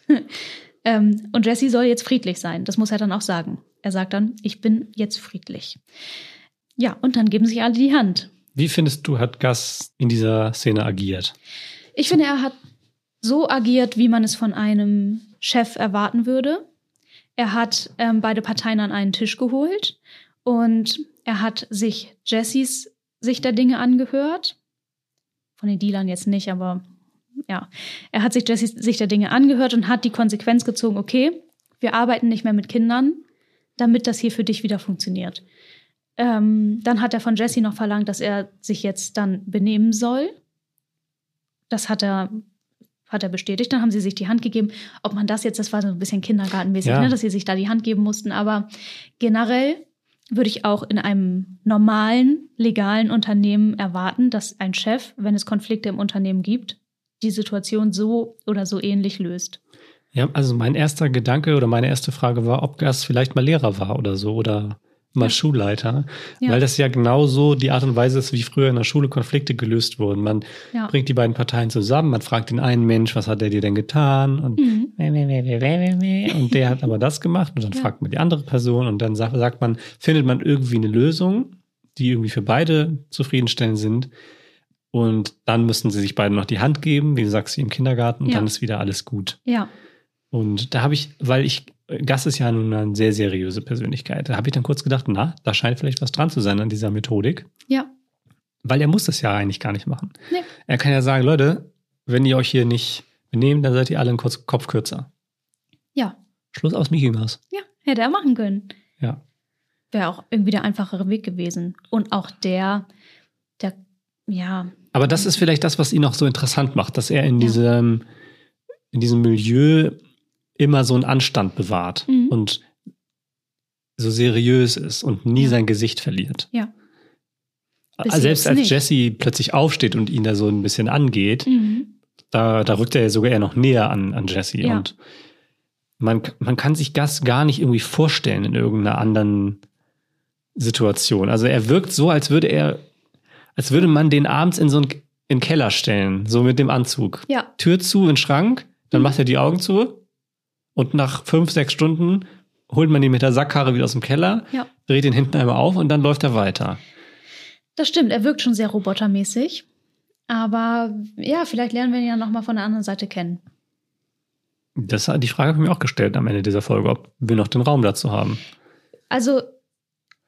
Und Jesse soll jetzt friedlich sein. Das muss er dann auch sagen. Er sagt dann, ich bin jetzt friedlich. Ja, und dann geben sich alle die Hand. Wie findest du, hat Gus in dieser Szene agiert? Ich finde, er hat so agiert, wie man es von einem Chef erwarten würde. Er hat beide Parteien an einen Tisch geholt und er hat sich Jessys Sicht der Dinge angehört. Von den Dealern jetzt nicht, aber ja. Er hat sich Jessys Sicht der Dinge angehört und hat die Konsequenz gezogen, okay, wir arbeiten nicht mehr mit Kindern, damit das hier für dich wieder funktioniert. Dann hat er von Jesse noch verlangt, dass er sich jetzt dann benehmen soll. Das hat er bestätigt. Dann haben sie sich die Hand gegeben. Ob man das war so ein bisschen kindergartenmäßig, ja, dass sie sich da die Hand geben mussten. Aber generell würde ich auch in einem normalen, legalen Unternehmen erwarten, dass ein Chef, wenn es Konflikte im Unternehmen gibt, die Situation so oder so ähnlich löst. Ja, also mein erster Gedanke oder meine erste Frage war, ob Gus vielleicht mal Lehrer war oder so oder mal Schulleiter, weil das ja genauso die Art und Weise ist, wie früher in der Schule Konflikte gelöst wurden. Man bringt die beiden Parteien zusammen, man fragt den einen Mensch, was hat der dir denn getan? Und, und der hat aber das gemacht und dann fragt man die andere Person und dann sagt man, findet man irgendwie eine Lösung, die irgendwie für beide zufriedenstellend sind und dann müssen sie sich beide noch die Hand geben, wie du sagst, wie im Kindergarten und dann ist wieder alles gut. Ja. Und da habe ich, Gus ist ja nun eine sehr seriöse Persönlichkeit. Da habe ich dann kurz gedacht, da scheint vielleicht was dran zu sein an dieser Methodik. Ja. Weil er muss das ja eigentlich gar nicht machen. Nee. Er kann ja sagen, Leute, wenn ihr euch hier nicht benehmt, dann seid ihr alle einen Kopf kürzer. Ja. Schluss aus Mickey Mouse. Ja, hätte er machen können. Ja. Wäre auch irgendwie der einfachere Weg gewesen. Und auch der Aber das ist vielleicht das, was ihn auch so interessant macht, dass er in diesem Milieu immer so einen Anstand bewahrt und so seriös ist und nie sein Gesicht verliert. Ja. Selbst als Jesse plötzlich aufsteht und ihn da so ein bisschen angeht, da rückt er ja sogar eher noch näher an Jesse. Ja. Und man kann sich Gus gar nicht irgendwie vorstellen in irgendeiner anderen Situation. Also er wirkt so, als würde man den abends in so einen Keller stellen, so mit dem Anzug. Ja. Tür zu, in den Schrank, dann macht er die Augen zu. Und nach 5-6 Stunden holt man ihn mit der Sackkarre wieder aus dem Keller, dreht ihn hinten einmal auf und dann läuft er weiter. Das stimmt, er wirkt schon sehr robotermäßig. Aber ja, vielleicht lernen wir ihn ja nochmal von der anderen Seite kennen. Die Frage habe ich mir auch gestellt am Ende dieser Folge, ob wir noch den Raum dazu haben. Also,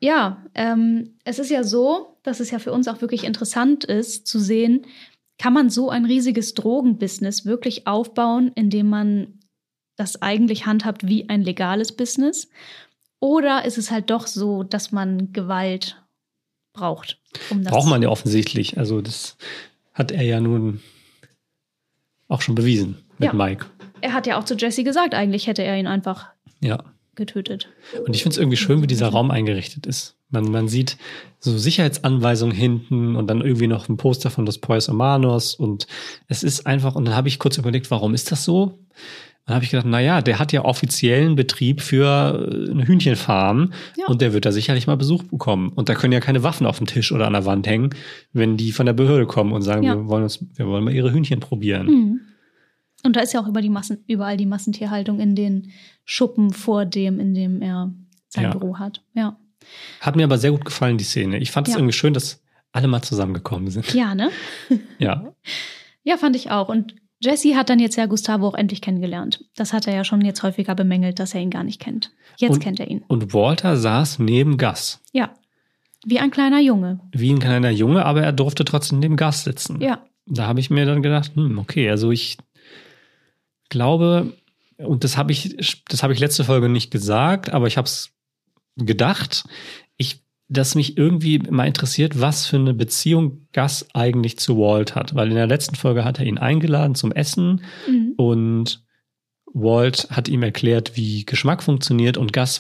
Ja, es ist ja so, dass es ja für uns auch wirklich interessant ist, zu sehen, kann man so ein riesiges Drogenbusiness wirklich aufbauen, indem man das eigentlich handhabt wie ein legales Business? Oder ist es halt doch so, dass man Gewalt braucht? Braucht man ja offensichtlich. Also das hat er ja nun auch schon bewiesen mit Mike. Er hat ja auch zu Jesse gesagt, eigentlich hätte er ihn einfach getötet. Und ich finde es irgendwie schön, wie dieser Raum eingerichtet ist. Man sieht so Sicherheitsanweisungen hinten und dann irgendwie noch ein Poster von Los Pollos Hermanos und es ist einfach, und dann habe ich kurz überlegt, warum ist das so? Dann habe ich gedacht, naja, der hat ja offiziellen Betrieb für eine Hühnchenfarm und der wird da sicherlich mal Besuch bekommen. Und da können ja keine Waffen auf dem Tisch oder an der Wand hängen, wenn die von der Behörde kommen und sagen, wir wollen mal ihre Hühnchen probieren. Mhm. Und da ist ja auch überall die Massentierhaltung in den Schuppen vor dem, in dem er sein Büro hat. Ja. Hat mir aber sehr gut gefallen, die Szene. Ich fand es irgendwie schön, dass alle mal zusammengekommen sind. Ja, ne? Ja. Ja, fand ich auch. Und Jesse hat dann jetzt ja Gustavo auch endlich kennengelernt. Das hat er ja schon jetzt häufiger bemängelt, dass er ihn gar nicht kennt. Jetzt kennt er ihn. Und Walter saß neben Gus. Ja, wie ein kleiner Junge. Wie ein kleiner Junge, aber er durfte trotzdem neben Gus sitzen. Ja. Da habe ich mir dann gedacht, okay, also ich glaube, und das habe ich letzte Folge nicht gesagt, aber ich habe es gedacht, dass mich irgendwie mal interessiert, was für eine Beziehung Gus eigentlich zu Walt hat. Weil in der letzten Folge hat er ihn eingeladen zum Essen und Walt hat ihm erklärt, wie Geschmack funktioniert und Gus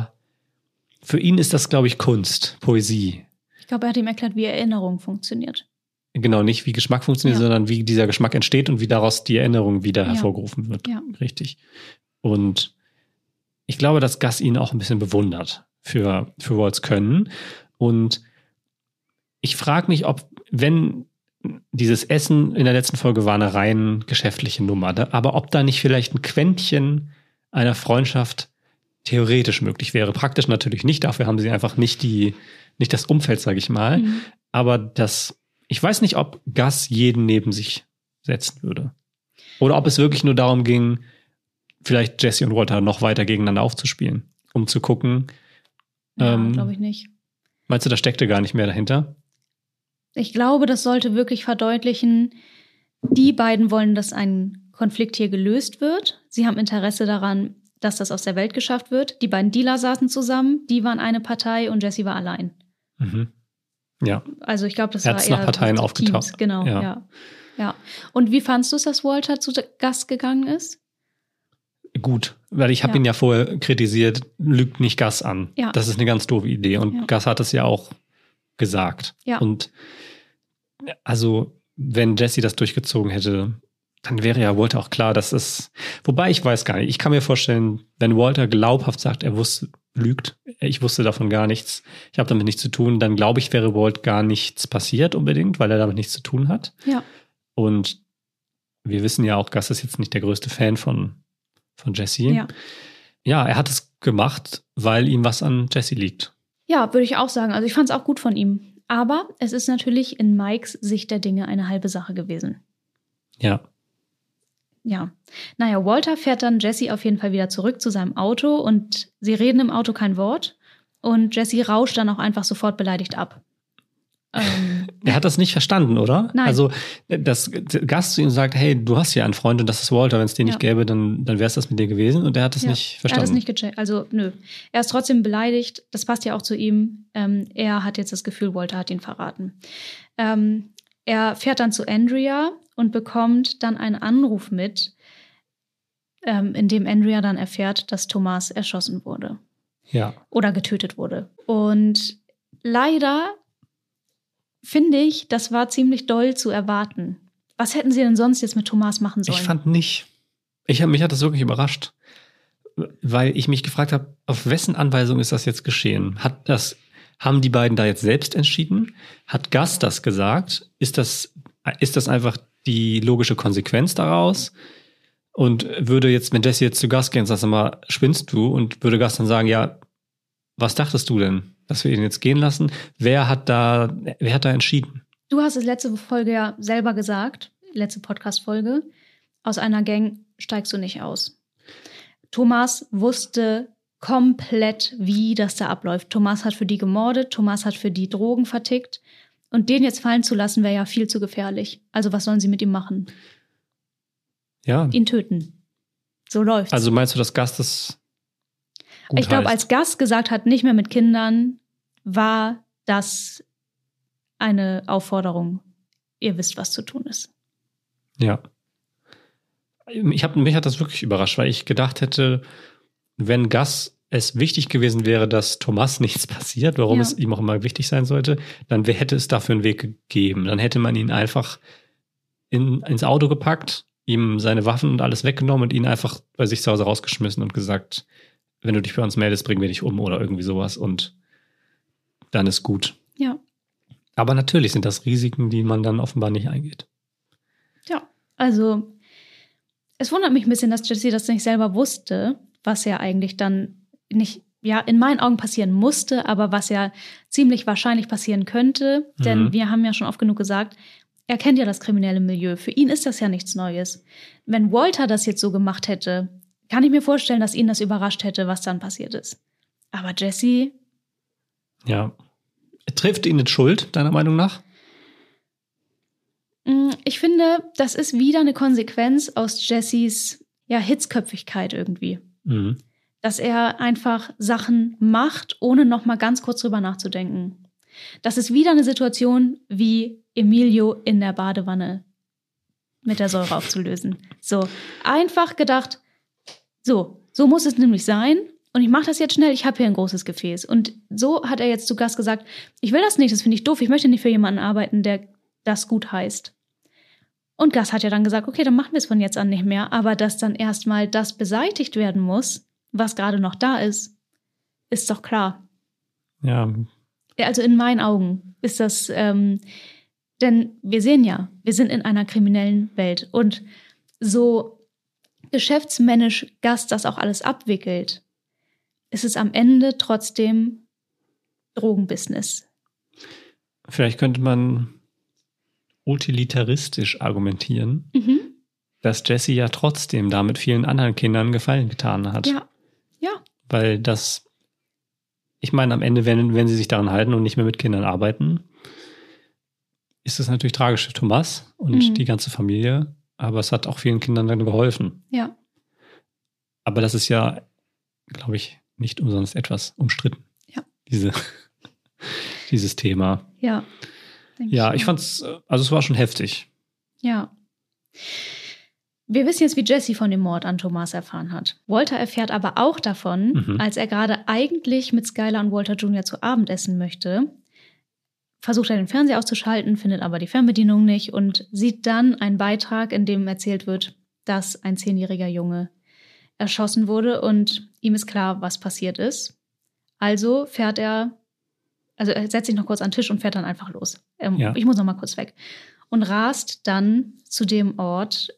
für ihn ist das, glaube ich, Kunst, Poesie. Ich glaube, er hat ihm erklärt, wie Erinnerung funktioniert. Genau, nicht wie Geschmack funktioniert, sondern wie dieser Geschmack entsteht und wie daraus die Erinnerung wieder hervorgerufen wird. Ja. Richtig. Und ich glaube, dass Gus ihn auch ein bisschen bewundert für Walts Können. Und ich frage mich, ob, wenn dieses Essen in der letzten Folge war eine rein geschäftliche Nummer, aber ob da nicht vielleicht ein Quäntchen einer Freundschaft theoretisch möglich wäre. Praktisch natürlich nicht, dafür haben sie einfach nicht das Umfeld, sage ich mal. Aber ich weiß nicht, ob Gus jeden neben sich setzen würde. Oder ob es wirklich nur darum ging, vielleicht Jesse und Walter noch weiter gegeneinander aufzuspielen, um zu gucken. Ja, glaube ich nicht. Meinst du, da steckte gar nicht mehr dahinter? Ich glaube, das sollte wirklich verdeutlichen, die beiden wollen, dass ein Konflikt hier gelöst wird. Sie haben Interesse daran, dass das aus der Welt geschafft wird. Die beiden Dealer saßen zusammen, die waren eine Partei und Jesse war allein. Mhm. Ja. Also ich glaube, das war eher nach Parteien aufgetaucht. Teams. Genau, ja. Und wie fandst du es, dass Walter zu Gus gegangen ist? Gut, weil ich habe ihn ja vorher kritisiert, lügt nicht Gus an. Ja. Das ist eine ganz doofe Idee. Und Gus hat es ja auch gesagt. Ja. Und also, wenn Jesse das durchgezogen hätte, dann wäre ja Walter auch klar, dass es. Wobei ich weiß gar nicht. Ich kann mir vorstellen, wenn Walter glaubhaft sagt, lügt, ich wusste davon gar nichts, ich habe damit nichts zu tun, dann glaube ich, wäre Walt gar nichts passiert unbedingt, weil er damit nichts zu tun hat. Ja. Und wir wissen ja auch, Gus ist jetzt nicht der größte Fan von Jesse. Ja. Ja, er hat es gemacht, weil ihm was an Jesse liegt. Ja, würde ich auch sagen. Also ich fand es auch gut von ihm. Aber es ist natürlich in Mikes Sicht der Dinge eine halbe Sache gewesen. Ja. Ja. Naja, Walter fährt dann Jesse auf jeden Fall wieder zurück zu seinem Auto und sie reden im Auto kein Wort. Und Jesse rauscht dann auch einfach sofort beleidigt ab. Er hat das nicht verstanden, oder? Nein. Also, dass Gus zu ihm sagt, hey, du hast hier einen Freund und das ist Walter, wenn es den nicht gäbe, dann wäre es das mit dir gewesen. Und er hat das nicht verstanden. Er hat das nicht gecheckt. Also, nö. Er ist trotzdem beleidigt. Das passt ja auch zu ihm. Er hat jetzt das Gefühl, Walter hat ihn verraten. Er fährt dann zu Andrea und bekommt dann einen Anruf mit, in dem Andrea dann erfährt, dass Thomas erschossen wurde. Ja. Oder getötet wurde. Und leider finde ich, das war ziemlich doll zu erwarten. Was hätten sie denn sonst jetzt mit Thomas machen sollen? Ich fand nicht. Mich hat das wirklich überrascht. Weil ich mich gefragt habe, auf wessen Anweisung ist das jetzt geschehen? Haben die beiden da jetzt selbst entschieden? Hat Gus das gesagt? Ist das einfach die logische Konsequenz daraus? Und würde jetzt, wenn Jesse jetzt zu Gus geht und sagt, mal, spinnst du? Und würde Gus dann sagen, ja, was dachtest du denn, dass wir ihn jetzt gehen lassen? Wer hat da entschieden? Du hast es letzte Folge ja selber gesagt, letzte Podcast-Folge. Aus einer Gang steigst du nicht aus. Thomas wusste komplett, wie das da abläuft. Thomas hat für die gemordet, Thomas hat für die Drogen vertickt. Und den jetzt fallen zu lassen, wäre ja viel zu gefährlich. Also was sollen sie mit ihm machen? Ja. Ihn töten. So läuft's. Also meinst du, dass Gus das gut Ich glaube, als Gus gesagt hat, nicht mehr mit Kindern, war das eine Aufforderung. Ihr wisst, was zu tun ist. Ja. Mich hat das wirklich überrascht, weil ich gedacht hätte, wenn Gus es wichtig gewesen wäre, dass Thomas nichts passiert, warum es ihm auch immer wichtig sein sollte, dann hätte es dafür einen Weg gegeben. Dann hätte man ihn einfach ins Auto gepackt, ihm seine Waffen und alles weggenommen und ihn einfach bei sich zu Hause rausgeschmissen und gesagt, wenn du dich bei uns meldest, bringen wir dich um oder irgendwie sowas und dann ist gut. Ja. Aber natürlich sind das Risiken, die man dann offenbar nicht eingeht. Ja, also es wundert mich ein bisschen, dass Jesse das nicht selber wusste, was ja eigentlich dann nicht, ja, in meinen Augen passieren musste, aber was ja ziemlich wahrscheinlich passieren könnte, denn wir haben ja schon oft genug gesagt, er kennt ja das kriminelle Milieu. Für ihn ist das ja nichts Neues. Wenn Walter das jetzt so gemacht hätte, kann ich mir vorstellen, dass ihn das überrascht hätte, was dann passiert ist. Aber Jesse... Ja. Trifft ihn nicht Schuld, deiner Meinung nach? Ich finde, das ist wieder eine Konsequenz aus Jessys Hitzköpfigkeit irgendwie. Mhm. Dass er einfach Sachen macht, ohne noch mal ganz kurz drüber nachzudenken. Das ist wieder eine Situation wie Emilio in der Badewanne mit der Säure aufzulösen. So, einfach gedacht, so muss es nämlich sein. Und ich mache das jetzt schnell, ich habe hier ein großes Gefäß. Und so hat er jetzt zu Gus gesagt, ich will das nicht, das finde ich doof, ich möchte nicht für jemanden arbeiten, der das gut heißt. Und Gus hat ja dann gesagt, okay, dann machen wir es von jetzt an nicht mehr. Aber dass dann erstmal das beseitigt werden muss, was gerade noch da ist doch klar. Ja. Also in meinen Augen ist das, denn wir sehen ja, wir sind in einer kriminellen Welt. Und so geschäftsmännisch Gus das auch alles abwickelt, ist es am Ende trotzdem Drogenbusiness. Vielleicht könnte man utilitaristisch argumentieren, dass Jesse ja trotzdem damit vielen anderen Kindern Gefallen getan hat. Ja. Weil das, ich meine, am Ende, wenn sie sich daran halten und nicht mehr mit Kindern arbeiten, ist es natürlich tragisch für Thomas und die ganze Familie, aber es hat auch vielen Kindern dann geholfen. Ja. Aber das ist ja, glaube ich, nicht umsonst etwas umstritten. Ja. Dieses Thema. Ja. Ja, ich fand's, also es war schon heftig. Ja. Wir wissen jetzt, wie Jesse von dem Mord an Thomas erfahren hat. Walter erfährt aber auch davon, als er gerade eigentlich mit Skylar und Walter Jr. zu Abend essen möchte, versucht er den Fernseher auszuschalten, findet aber die Fernbedienung nicht und sieht dann einen Beitrag, in dem erzählt wird, dass ein 10-jähriger Junge erschossen wurde und ihm ist klar, was passiert ist. Also er setzt sich noch kurz an den Tisch und fährt dann einfach los. Ich muss noch mal kurz weg. Und rast dann zu dem Ort,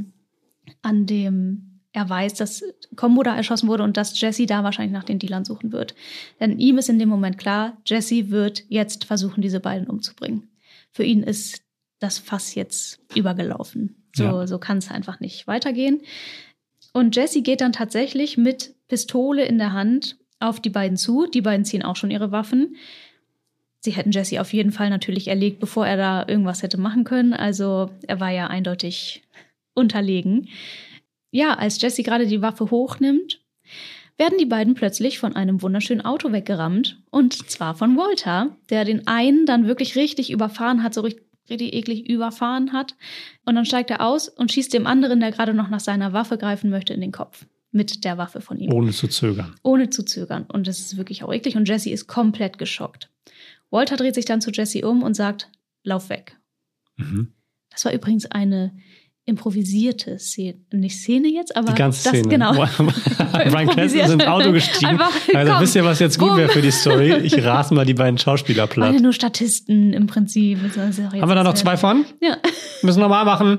an dem er weiß, dass Combo da erschossen wurde und dass Jesse da wahrscheinlich nach den Dealern suchen wird. Denn ihm ist in dem Moment klar, Jesse wird jetzt versuchen, diese beiden umzubringen. Für ihn ist das Fass jetzt übergelaufen. So kann es einfach nicht weitergehen. Und Jesse geht dann tatsächlich mit Pistole in der Hand auf die beiden zu. Die beiden ziehen auch schon ihre Waffen. Sie hätten Jesse auf jeden Fall natürlich erlegt, bevor er da irgendwas hätte machen können. Also er war ja eindeutig unterlegen. Ja, als Jesse gerade die Waffe hochnimmt, werden die beiden plötzlich von einem wunderschönen Auto weggerammt. Und zwar von Walter, der den einen dann wirklich richtig überfahren hat, so richtig eklig überfahren hat. Und dann steigt er aus und schießt dem anderen, der gerade noch nach seiner Waffe greifen möchte, in den Kopf. Mit der Waffe von ihm. Ohne zu zögern. Ohne zu zögern. Und das ist wirklich auch eklig. Und Jesse ist komplett geschockt. Walter dreht sich dann zu Jesse um und sagt, lauf weg. Das war übrigens eine improvisierte Szene. Nicht Szene jetzt, aber die ganze Szene. Genau. Brian Cranston ist ins Auto gestiegen. Also wisst ihr, was jetzt gut wäre für die Story? Ich rase mal die beiden Schauspieler platt. Waren ja nur Statisten im Prinzip. Haben wir da noch 2 von? Ja. Müssen wir nochmal machen.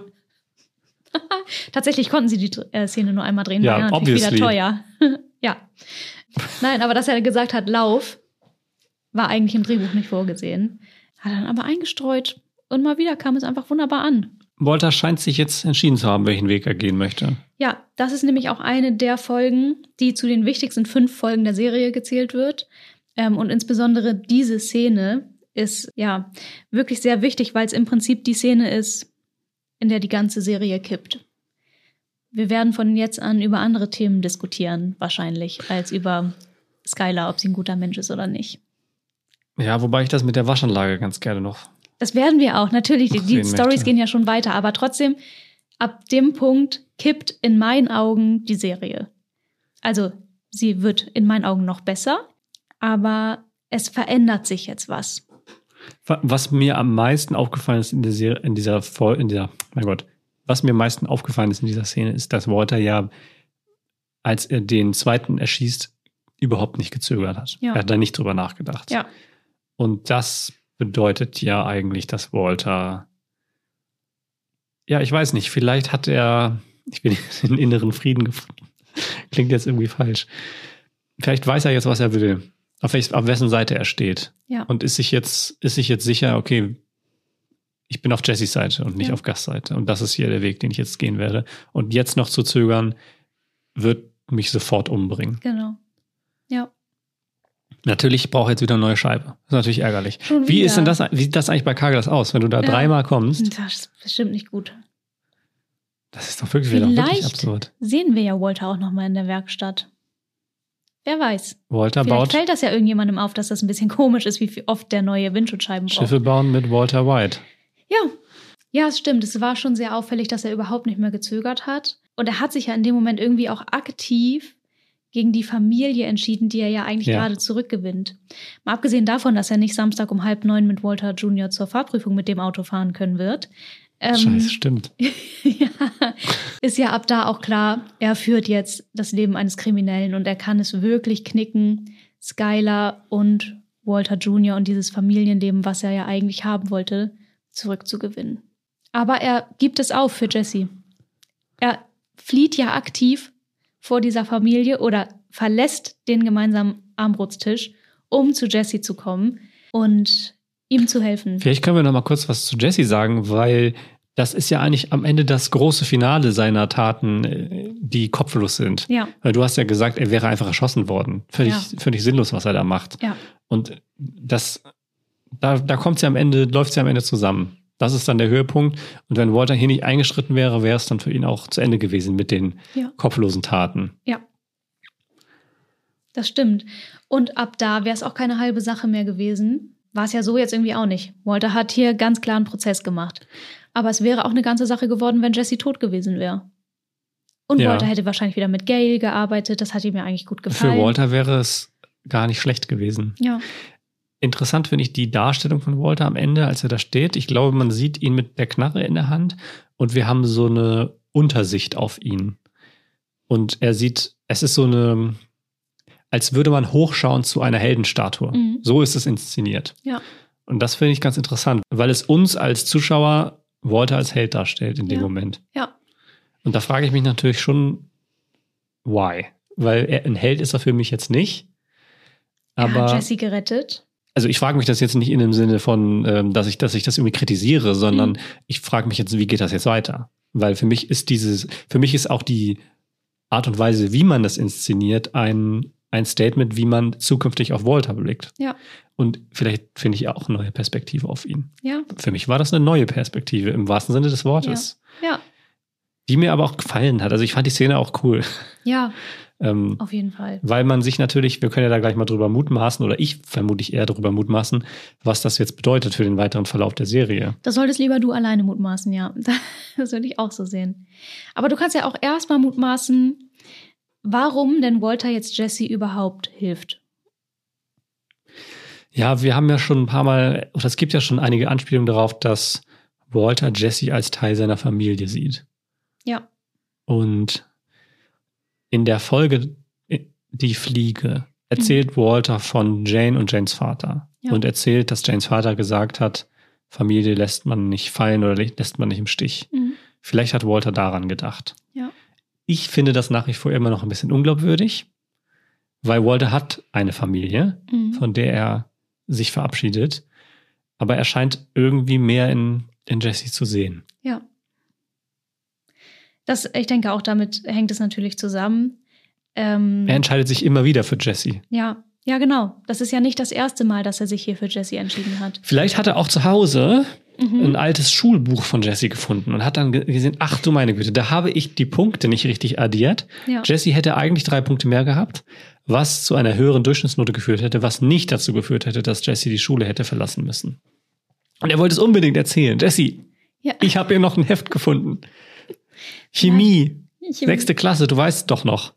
Tatsächlich konnten sie die Szene nur einmal drehen, ja, war ja natürlich wieder teuer. Ja. Nein, aber dass er gesagt hat, lauf, war eigentlich im Drehbuch nicht vorgesehen. Hat dann aber eingestreut Und mal wieder kam es einfach wunderbar an. Walter scheint sich jetzt entschieden zu haben, welchen Weg er gehen möchte. Ja, das ist nämlich auch eine der Folgen, die zu den wichtigsten 5 Folgen der Serie gezählt wird. Und insbesondere diese Szene ist ja wirklich sehr wichtig, weil es im Prinzip die Szene ist, in der die ganze Serie kippt. Wir werden von jetzt an über andere Themen diskutieren, wahrscheinlich, als über Skylar, ob sie ein guter Mensch ist oder nicht. Ja, wobei ich das mit der Waschanlage ganz gerne noch. Das werden wir auch, natürlich. Die Storys gehen ja schon weiter, aber trotzdem, ab dem Punkt kippt in meinen Augen die Serie. Also, sie wird in meinen Augen noch besser, aber es verändert sich jetzt was. Was mir am meisten aufgefallen ist was mir am meisten aufgefallen ist in dieser Szene, ist, dass Walter ja, als er den zweiten erschießt, überhaupt nicht gezögert hat. Ja. Er hat da nicht drüber nachgedacht. Ja. Und das bedeutet ja eigentlich, dass Walter, ja, ich weiß nicht, vielleicht hat er, ich will den inneren Frieden gefunden. Klingt jetzt irgendwie falsch. Vielleicht weiß er jetzt, was er will, auf wessen Seite er steht. Ja. Und ist sich jetzt sicher, okay, ich bin auf Jessys Seite und nicht auf Gus' Seite. Und das ist hier der Weg, den ich jetzt gehen werde. Und jetzt noch zu zögern, wird mich sofort umbringen. Genau. Ja. Natürlich brauche ich jetzt wieder eine neue Scheibe. Das ist natürlich ärgerlich. Wie sieht das eigentlich bei Carglass aus, wenn du da 3-mal kommst? Das ist bestimmt nicht gut. Das ist doch wirklich absurd. Sehen wir ja Walter auch nochmal in der Werkstatt. Wer weiß. Vielleicht fällt das ja irgendjemandem auf, dass das ein bisschen komisch ist, wie oft der neue Windschutzscheiben braucht. Schiffe bauen mit Walter White. Ja, es stimmt. Es war schon sehr auffällig, dass er überhaupt nicht mehr gezögert hat. Und er hat sich ja in dem Moment irgendwie auch aktiv gegen die Familie entschieden, die er ja eigentlich gerade zurückgewinnt. Mal abgesehen davon, dass er nicht Samstag um 8:30 mit Walter Jr. zur Fahrprüfung mit dem Auto fahren können wird. Scheiße, stimmt. Ja, ist ja ab da auch klar, er führt jetzt das Leben eines Kriminellen und er kann es wirklich knicken, Skylar und Walter Jr. und dieses Familienleben, was er ja eigentlich haben wollte, zurückzugewinnen. Aber er gibt es auf für Jesse. Er flieht ja aktiv vor dieser Familie oder verlässt den gemeinsamen Abendbrotstisch, um zu Jesse zu kommen und ihm zu helfen. Vielleicht können wir noch mal kurz was zu Jesse sagen, weil das ist ja eigentlich am Ende das große Finale seiner Taten, die kopflos sind. Ja. Weil du hast ja gesagt, er wäre einfach erschossen worden. Völlig sinnlos, was er da macht. Ja. Und da läuft es ja am Ende zusammen. Das ist dann der Höhepunkt. Und wenn Walter hier nicht eingeschritten wäre, wäre es dann für ihn auch zu Ende gewesen mit den kopflosen Taten. Ja. Das stimmt. Und ab da wäre es auch keine halbe Sache mehr gewesen. War es ja so jetzt irgendwie auch nicht. Walter hat hier ganz klar einen Prozess gemacht. Aber es wäre auch eine ganze Sache geworden, wenn Jesse tot gewesen wäre. Und Walter hätte wahrscheinlich wieder mit Gail gearbeitet. Das hat ihm ja eigentlich gut gefallen. Für Walter wäre es gar nicht schlecht gewesen. Ja. Interessant finde ich die Darstellung von Walter am Ende, als er da steht. Ich glaube, man sieht ihn mit der Knarre in der Hand und wir haben so eine Untersicht auf ihn. Und es ist so eine, als würde man hochschauen zu einer Heldenstatue. Mhm. So ist es inszeniert. Ja. Und das finde ich ganz interessant, weil es uns als Zuschauer Walter als Held darstellt in dem Moment. Ja. Und da frage ich mich natürlich schon, why? Weil ein Held ist er für mich jetzt nicht. Aber er hat Jesse gerettet. Also ich frage mich das jetzt nicht in dem Sinne von, dass ich das irgendwie kritisiere, sondern ich frage mich jetzt, wie geht das jetzt weiter? Weil für mich ist auch die Art und Weise, wie man das inszeniert, ein Statement, wie man zukünftig auf Walter blickt. Ja. Und vielleicht finde ich auch eine neue Perspektive auf ihn. Ja. Für mich war das eine neue Perspektive, im wahrsten Sinne des Wortes. Ja. Die mir aber auch gefallen hat. Also ich fand die Szene auch cool. Ja, auf jeden Fall. Weil man sich natürlich, wir können ja da gleich mal drüber mutmaßen, oder ich vermutlich eher drüber mutmaßen, was das jetzt bedeutet für den weiteren Verlauf der Serie. Das solltest lieber du alleine mutmaßen, ja. Das würde ich auch so sehen. Aber du kannst ja auch erstmal mutmaßen, warum denn Walter jetzt Jesse überhaupt hilft. Ja, wir haben ja schon ein paar Mal, oder es gibt ja schon einige Anspielungen darauf, dass Walter Jesse als Teil seiner Familie sieht. Ja. Und in der Folge Die Fliege erzählt Walter von Jane und Janes Vater. Ja. Und erzählt, dass Janes Vater gesagt hat, Familie lässt man nicht fallen oder lässt man nicht im Stich. Mhm. Vielleicht hat Walter daran gedacht. Ja. Ich finde das nach wie vor immer noch ein bisschen unglaubwürdig, weil Walter hat eine Familie, von der er sich verabschiedet. Aber er scheint irgendwie mehr in Jessie zu sehen. Ja. Ich denke auch, damit hängt es natürlich zusammen. Er entscheidet sich immer wieder für Jessie. Ja, genau. Das ist ja nicht das erste Mal, dass er sich hier für Jessie entschieden hat. Vielleicht hat er auch zu Hause ein altes Schulbuch von Jessie gefunden und hat dann gesehen, ach du meine Güte, da habe ich die Punkte nicht richtig addiert. Ja. Jessie hätte eigentlich 3 Punkte mehr gehabt, was zu einer höheren Durchschnittsnote geführt hätte, was nicht dazu geführt hätte, dass Jessie die Schule hätte verlassen müssen. Und er wollte es unbedingt erzählen. Jessie, ich habe hier noch ein Heft gefunden. Chemie. 6. Klasse, du weißt doch noch.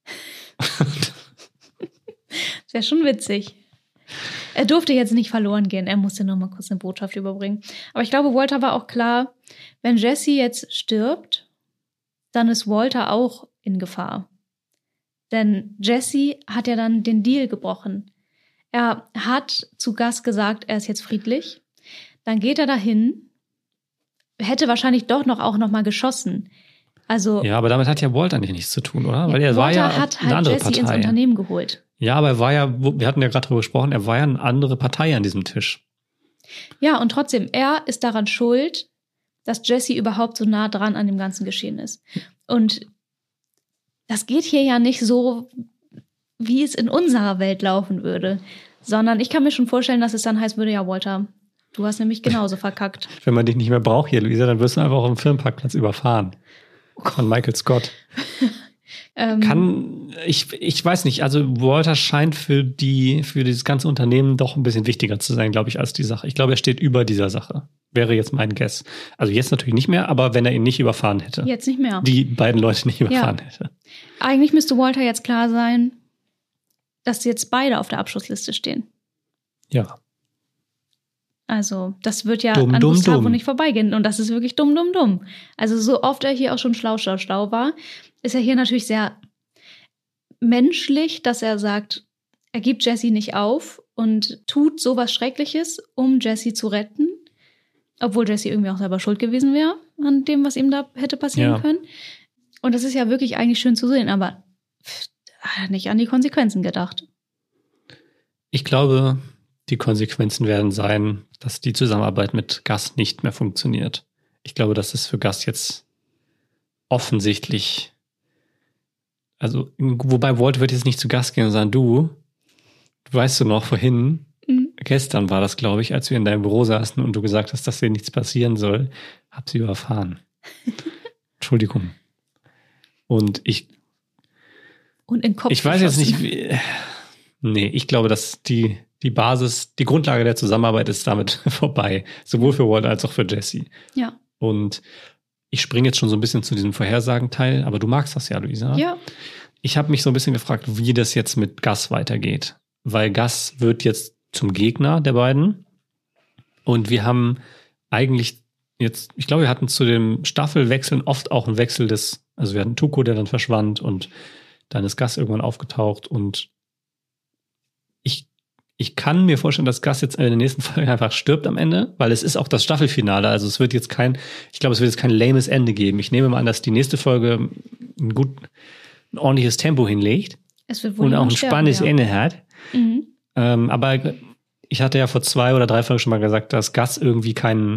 Das wäre schon witzig. Er durfte jetzt nicht verloren gehen. Er musste noch mal kurz eine Botschaft überbringen. Aber ich glaube, Walter war auch klar, wenn Jessie jetzt stirbt, dann ist Walter auch in Gefahr. Denn Jessie hat ja dann den Deal gebrochen. Er hat zu Gus gesagt, er ist jetzt friedlich. Dann geht er dahin, hätte wahrscheinlich doch auch noch mal geschossen. Also, ja, aber damit hat ja Walter nichts zu tun, oder? Weil er Walter war ja hat eine halt andere Jessie Partei. ins Unternehmen geholt. Ja, aber er war ja, wir hatten ja gerade darüber gesprochen, er war ja eine andere Partei an diesem Tisch. Ja, und trotzdem, er ist daran schuld, dass Jessie überhaupt so nah dran an dem ganzen Geschehen ist. Und das geht hier ja nicht so, wie es in unserer Welt laufen würde, sondern ich kann mir schon vorstellen, dass es dann heißen würde, ja, Walter, du hast nämlich genauso verkackt. Wenn man dich nicht mehr braucht hier, Luisa, dann wirst du einfach auf dem Firmenparkplatz überfahren. Von Michael Scott. Ich weiß nicht, also Walter scheint für dieses ganze Unternehmen doch ein bisschen wichtiger zu sein, glaube ich, als die Sache. Ich glaube, er steht über dieser Sache. Wäre jetzt mein Guess. Also jetzt natürlich nicht mehr, aber wenn er ihn nicht überfahren hätte. Jetzt nicht mehr. Die beiden Leute nicht überfahren hätte. Eigentlich müsste Walter jetzt klar sein, dass jetzt beide auf der Abschussliste stehen. Ja. Also, das wird ja an Gustavo nicht vorbeigehen. Und das ist wirklich dumm. Also, so oft er hier auch schon schlau war, ist er hier natürlich sehr menschlich, dass er sagt, er gibt Jessie nicht auf und tut sowas Schreckliches, um Jessie zu retten. Obwohl Jessie irgendwie auch selber schuld gewesen wäre an dem, was ihm da hätte passieren können. Und das ist ja wirklich eigentlich schön zu sehen, aber hat er nicht an die Konsequenzen gedacht. Ich glaube, die Konsequenzen werden sein, dass die Zusammenarbeit mit Gus nicht mehr funktioniert. Ich glaube, das ist für Gus jetzt offensichtlich, also wobei Walt wird jetzt nicht zu Gus gehen und sagen, du weißt du noch, vorhin, gestern war das, glaube ich, als wir in deinem Büro saßen und du gesagt hast, dass dir nichts passieren soll, hab sie überfahren. Entschuldigung. Und in den Kopf ich weiß jetzt nicht, ich glaube, dass die Basis, die Grundlage der Zusammenarbeit ist damit vorbei. Sowohl für Walt als auch für Jessie. Ja. Und ich springe jetzt schon so ein bisschen zu diesem Vorhersagenteil, aber du magst das ja, Luisa. Ja. Ich habe mich so ein bisschen gefragt, wie das jetzt mit Gus weitergeht. Weil Gus wird jetzt zum Gegner der beiden. Und wir haben eigentlich jetzt, ich glaube, wir hatten zu dem Staffelwechseln oft auch einen Wechsel also wir hatten Tuco, der dann verschwand und dann ist Gus irgendwann aufgetaucht und ich kann mir vorstellen, dass Gus jetzt in der nächsten Folge einfach stirbt am Ende, weil es ist auch das Staffelfinale. Also es wird jetzt kein lames Ende geben. Ich nehme mal an, dass die nächste Folge ein ordentliches Tempo hinlegt. Es wird wohl und auch ein spannendes Ende hat. Mhm. Aber ich hatte ja vor 2 oder 3 Folgen schon mal gesagt, dass Gus irgendwie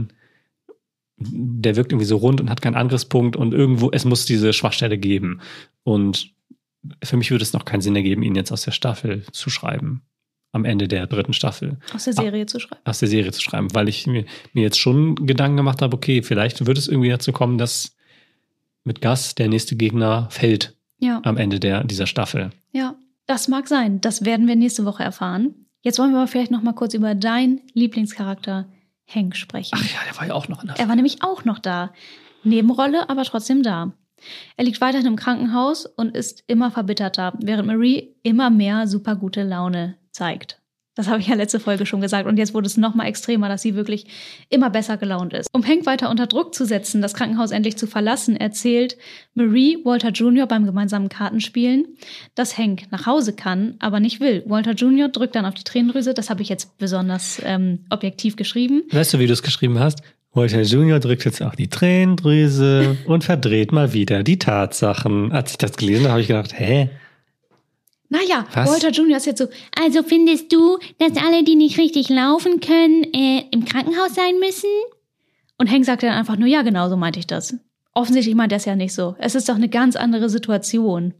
der wirkt irgendwie so rund und hat keinen Angriffspunkt und irgendwo, es muss diese Schwachstelle geben. Und für mich würde es noch keinen Sinn ergeben, ihn jetzt aus der Staffel zu schreiben. Am Ende der 3. Staffel. Aus der Serie zu schreiben. Aus der Serie zu schreiben, weil ich mir jetzt schon Gedanken gemacht habe, okay, vielleicht wird es irgendwie dazu kommen, dass mit Gus der nächste Gegner fällt am Ende dieser Staffel. Ja, das mag sein. Das werden wir nächste Woche erfahren. Jetzt wollen wir aber vielleicht noch mal kurz über deinen Lieblingscharakter Hank sprechen. Ach ja, der war ja auch noch in der Er war nämlich auch noch da. Nebenrolle, aber trotzdem da. Er liegt weiterhin im Krankenhaus und ist immer verbitterter, während Marie immer mehr super gute Laune zeigt. Das habe ich ja letzte Folge schon gesagt und jetzt wurde es noch mal extremer, dass sie wirklich immer besser gelaunt ist. Um Hank weiter unter Druck zu setzen, das Krankenhaus endlich zu verlassen, erzählt Marie Walter Jr. beim gemeinsamen Kartenspielen, dass Hank nach Hause kann, aber nicht will. Walter Jr. drückt dann auf die Tränendrüse, das habe ich jetzt besonders objektiv geschrieben. Weißt du, wie du es geschrieben hast? Walter Jr. drückt jetzt auf die Tränendrüse und verdreht mal wieder die Tatsachen. Als ich das gelesen habe, habe ich gedacht, hä? Naja, Walter Jr. ist jetzt so, also findest du, dass alle, die nicht richtig laufen können, im Krankenhaus sein müssen? Und Hank sagt dann einfach nur, ja, genau, so meinte ich das. Offensichtlich meint er es ja nicht so. Es ist doch eine ganz andere Situation.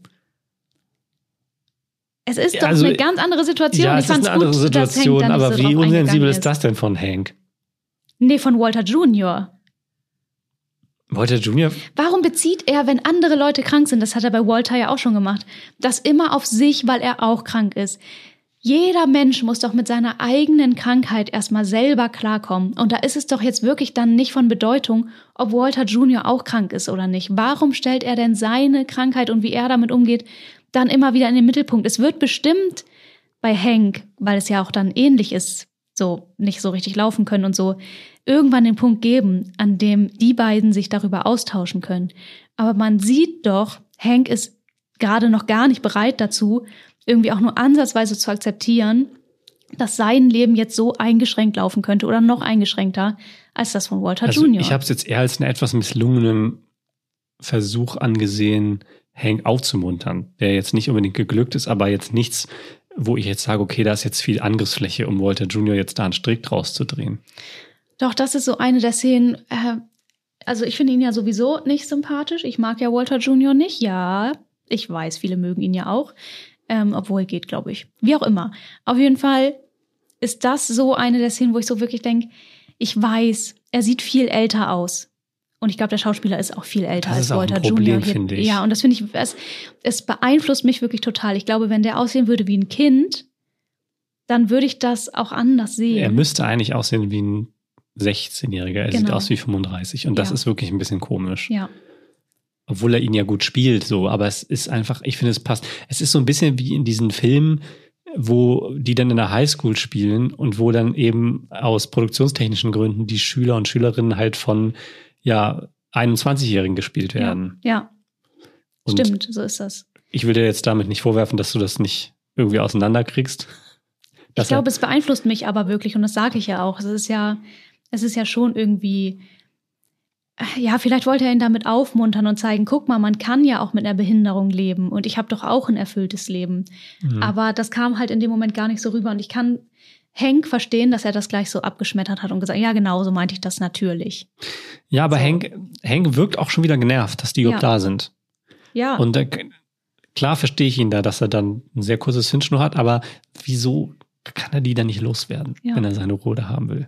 Es ist doch eine ganz andere Situation. Ja, es ist eine andere Situation, aber wie unsensibel ist das denn von Hank? Nee, von Walter Jr. Walter Jr.? Warum bezieht er, wenn andere Leute krank sind, das hat er bei Walter ja auch schon gemacht, das immer auf sich, weil er auch krank ist? Jeder Mensch muss doch mit seiner eigenen Krankheit erstmal selber klarkommen. Und da ist es doch jetzt wirklich dann nicht von Bedeutung, ob Walter Jr. auch krank ist oder nicht. Warum stellt er denn seine Krankheit und wie er damit umgeht, dann immer wieder in den Mittelpunkt? Es wird bestimmt bei Hank, weil es ja auch dann ähnlich ist, so nicht so richtig laufen können und so, irgendwann den Punkt geben, an dem die beiden sich darüber austauschen können. Aber man sieht doch, Hank ist gerade noch gar nicht bereit dazu, irgendwie auch nur ansatzweise zu akzeptieren, dass sein Leben jetzt so eingeschränkt laufen könnte oder noch eingeschränkter als das von Walter Jr. Ich habe es jetzt eher als einen etwas misslungenen Versuch angesehen, Hank aufzumuntern, der jetzt nicht unbedingt geglückt ist, aber jetzt nichts, wo ich jetzt sage, okay, da ist jetzt viel Angriffsfläche, um Walter Jr. jetzt da einen Strick draus zu drehen. Doch, das ist so eine der Szenen, also ich finde ihn ja sowieso nicht sympathisch. Ich mag ja Walter Jr. nicht, ja. Ich weiß, viele mögen ihn ja auch. Obwohl, geht, glaube ich. Wie auch immer. Auf jeden Fall ist das so eine der Szenen, wo ich so wirklich denke, ich weiß, er sieht viel älter aus. Und ich glaube, der Schauspieler ist auch viel älter als Walter Jr. Finde ich. Ja, und das finde ich, es beeinflusst mich wirklich total. Ich glaube, wenn der aussehen würde wie ein Kind, dann würde ich das auch anders sehen. Er müsste eigentlich aussehen wie ein 16-Jähriger. Er sieht aus wie 35. Und das ist wirklich ein bisschen komisch. Ja. Obwohl er ihn ja gut spielt, so. Aber es ist einfach, ich finde, es passt. Es ist so ein bisschen wie in diesen Filmen, wo die dann in der Highschool spielen und wo dann eben aus produktionstechnischen Gründen die Schüler und Schülerinnen halt von, 21-Jährigen gespielt werden. Ja. Und stimmt, so ist das. Ich will dir jetzt damit nicht vorwerfen, dass du das nicht irgendwie auseinanderkriegst. Ich glaube, es beeinflusst mich aber wirklich und das sage ich ja auch. Es ist ja schon irgendwie, ja, vielleicht wollte er ihn damit aufmuntern und zeigen, guck mal, man kann ja auch mit einer Behinderung leben und ich habe doch auch ein erfülltes Leben. Mhm. Aber das kam halt in dem Moment gar nicht so rüber und ich kann Hank verstehen, dass er das gleich so abgeschmettert hat und gesagt, ja, genau, so meinte ich das natürlich. Ja, aber so. Hank wirkt auch schon wieder genervt, dass die überhaupt da sind. Ja. Und klar verstehe ich ihn da, dass er dann ein sehr kurzes Zündschnur hat, aber wieso kann er die dann nicht loswerden, wenn er seine Ruhe da haben will?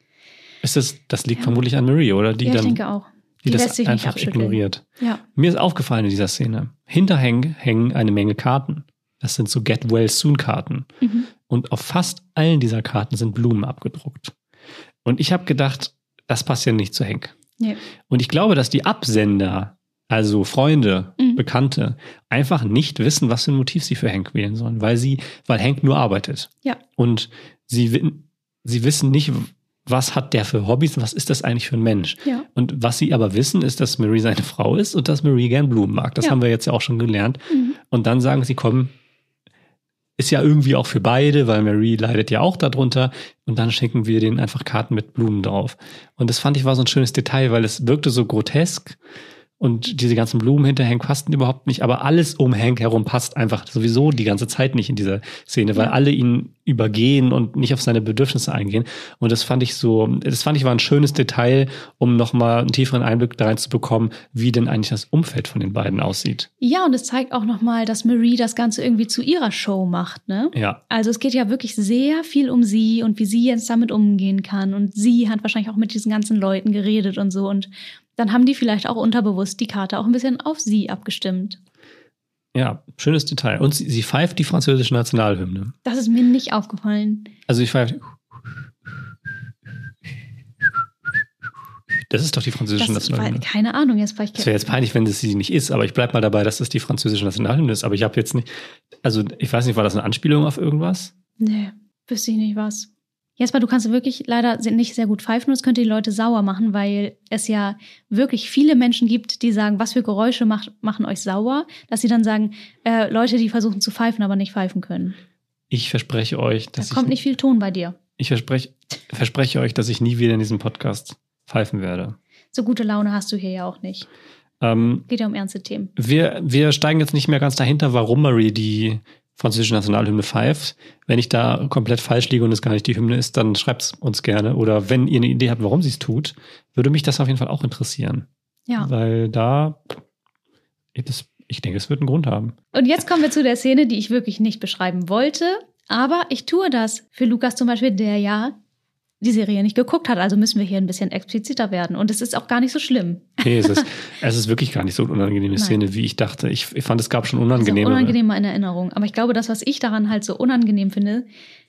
Das liegt vermutlich an Marie, oder? Ich denke auch. Die das lässt sich einfach nicht ignoriert. Ja. Mir ist aufgefallen in dieser Szene, hinter Hank hängen eine Menge Karten. Das sind so Get Well Soon Karten. Mhm. Und auf fast allen dieser Karten sind Blumen abgedruckt. Und ich habe gedacht, das passt ja nicht zu Hank. Nee. Und ich glaube, dass die Absender, also Freunde, Bekannte, einfach nicht wissen, was für ein Motiv sie für Hank wählen sollen, weil Hank nur arbeitet. Ja. Und sie wissen nicht, was hat der für Hobbys, was ist das eigentlich für ein Mensch? Ja. Und was sie aber wissen, ist, dass Marie seine Frau ist und dass Marie gern Blumen mag. Das haben wir jetzt ja auch schon gelernt. Mhm. Und dann sagen sie, komm, ist ja irgendwie auch für beide, weil Marie leidet ja auch darunter. Und dann schenken wir denen einfach Karten mit Blumen drauf. Und das fand ich war so ein schönes Detail, weil es wirkte so grotesk. Und diese ganzen Blumen hinter Hank passten überhaupt nicht. Aber alles um Hank herum passt einfach sowieso die ganze Zeit nicht in dieser Szene, weil alle ihn übergehen und nicht auf seine Bedürfnisse eingehen. Und das fand ich war ein schönes Detail, um nochmal einen tieferen Einblick da reinzubekommen, wie denn eigentlich das Umfeld von den beiden aussieht. Ja, und es zeigt auch nochmal, dass Marie das Ganze irgendwie zu ihrer Show macht, ne? Ja. Also es geht ja wirklich sehr viel um sie und wie sie jetzt damit umgehen kann. Und sie hat wahrscheinlich auch mit diesen ganzen Leuten geredet und so. Und dann haben die vielleicht auch unterbewusst die Karte auch ein bisschen auf sie abgestimmt. Ja, schönes Detail. Und sie pfeift die französische Nationalhymne. Das ist mir nicht aufgefallen. Also ich pfeife. Das ist doch die französische Nationalhymne. Keine Ahnung, jetzt war ich. Es wäre jetzt peinlich, wenn es sie nicht ist, aber ich bleib mal dabei, dass das die französische Nationalhymne ist. Aber ich habe jetzt nicht, also ich weiß nicht, war das eine Anspielung auf irgendwas? Nee, wüsste ich nicht was. Jesper, du kannst wirklich leider nicht sehr gut pfeifen und es könnte die Leute sauer machen, weil es ja wirklich viele Menschen gibt, die sagen, was für Geräusche machen euch sauer, dass sie dann sagen, Leute, die versuchen zu pfeifen, aber nicht pfeifen können. Ich verspreche euch, dass da kommt nicht viel Ton bei dir. Ich verspreche euch, dass ich nie wieder in diesem Podcast pfeifen werde. So gute Laune hast du hier ja auch nicht. Geht ja um ernste Themen. Wir steigen jetzt nicht mehr ganz dahinter, warum Marie die französische Nationalhymne pfeift. Wenn ich da komplett falsch liege und es gar nicht die Hymne ist, dann schreibt es uns gerne. Oder wenn ihr eine Idee habt, warum sie es tut, würde mich das auf jeden Fall auch interessieren. Ja. Weil ich denke, es wird einen Grund haben. Und jetzt kommen wir zu der Szene, die ich wirklich nicht beschreiben wollte. Aber ich tue das für Lukas zum Beispiel, der ja die Serie nicht geguckt hat. Also müssen wir hier ein bisschen expliziter werden. Und es ist auch gar nicht so schlimm. Nee, es ist wirklich gar nicht so eine unangenehme Szene, wie ich dachte. Ich fand, es gab schon unangenehme. Es ist unangenehmer in Erinnerung. Aber ich glaube, das, was ich daran halt so unangenehm finde,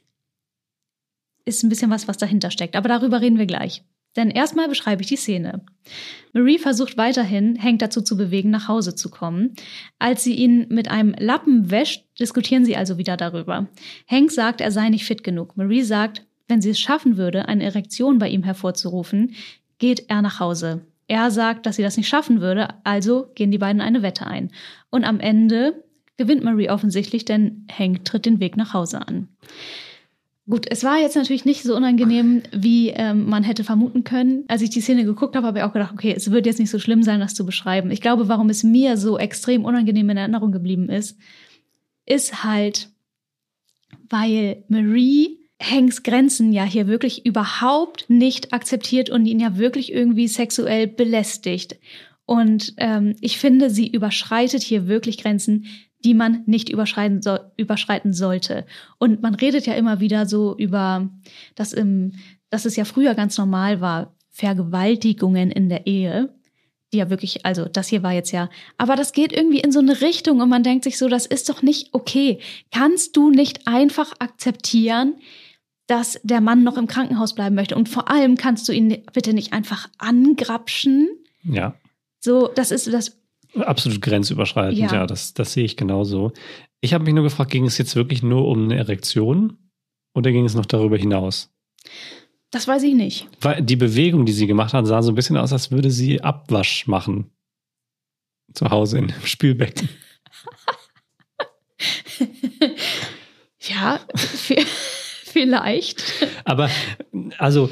ist ein bisschen was dahinter steckt. Aber darüber reden wir gleich. Denn erstmal beschreibe ich die Szene. Marie versucht weiterhin, Hank dazu zu bewegen, nach Hause zu kommen. Als sie ihn mit einem Lappen wäscht, diskutieren sie also wieder darüber. Hank sagt, er sei nicht fit genug. Marie sagt, wenn sie es schaffen würde, eine Erektion bei ihm hervorzurufen, geht er nach Hause. Er sagt, dass sie das nicht schaffen würde, also gehen die beiden eine Wette ein. Und am Ende gewinnt Marie offensichtlich, denn Hank tritt den Weg nach Hause an. Gut, es war jetzt natürlich nicht so unangenehm, wie man hätte vermuten können. Als ich die Szene geguckt habe, habe ich auch gedacht, okay, es wird jetzt nicht so schlimm sein, das zu beschreiben. Ich glaube, warum es mir so extrem unangenehm in Erinnerung geblieben ist halt, weil Marie Hanks Grenzen ja hier wirklich überhaupt nicht akzeptiert und ihn ja wirklich irgendwie sexuell belästigt. Und ich finde, sie überschreitet hier wirklich Grenzen, die man nicht überschreiten sollte. Und man redet ja immer wieder so über, dass es ja früher ganz normal war, Vergewaltigungen in der Ehe, die ja wirklich, also das hier war jetzt ja, aber das geht irgendwie in so eine Richtung und man denkt sich so, das ist doch nicht okay. Kannst du nicht einfach akzeptieren, dass der Mann noch im Krankenhaus bleiben möchte? Und vor allem kannst du ihn bitte nicht einfach angrapschen. Ja. So, das ist das. Absolut grenzüberschreitend, ja, das sehe ich genauso. Ich habe mich nur gefragt, ging es jetzt wirklich nur um eine Erektion oder ging es noch darüber hinaus? Das weiß ich nicht. Weil die Bewegung, die sie gemacht hat, sah so ein bisschen aus, als würde sie Abwasch machen. Zu Hause im Spülbecken. Ja, vielleicht. Aber, also,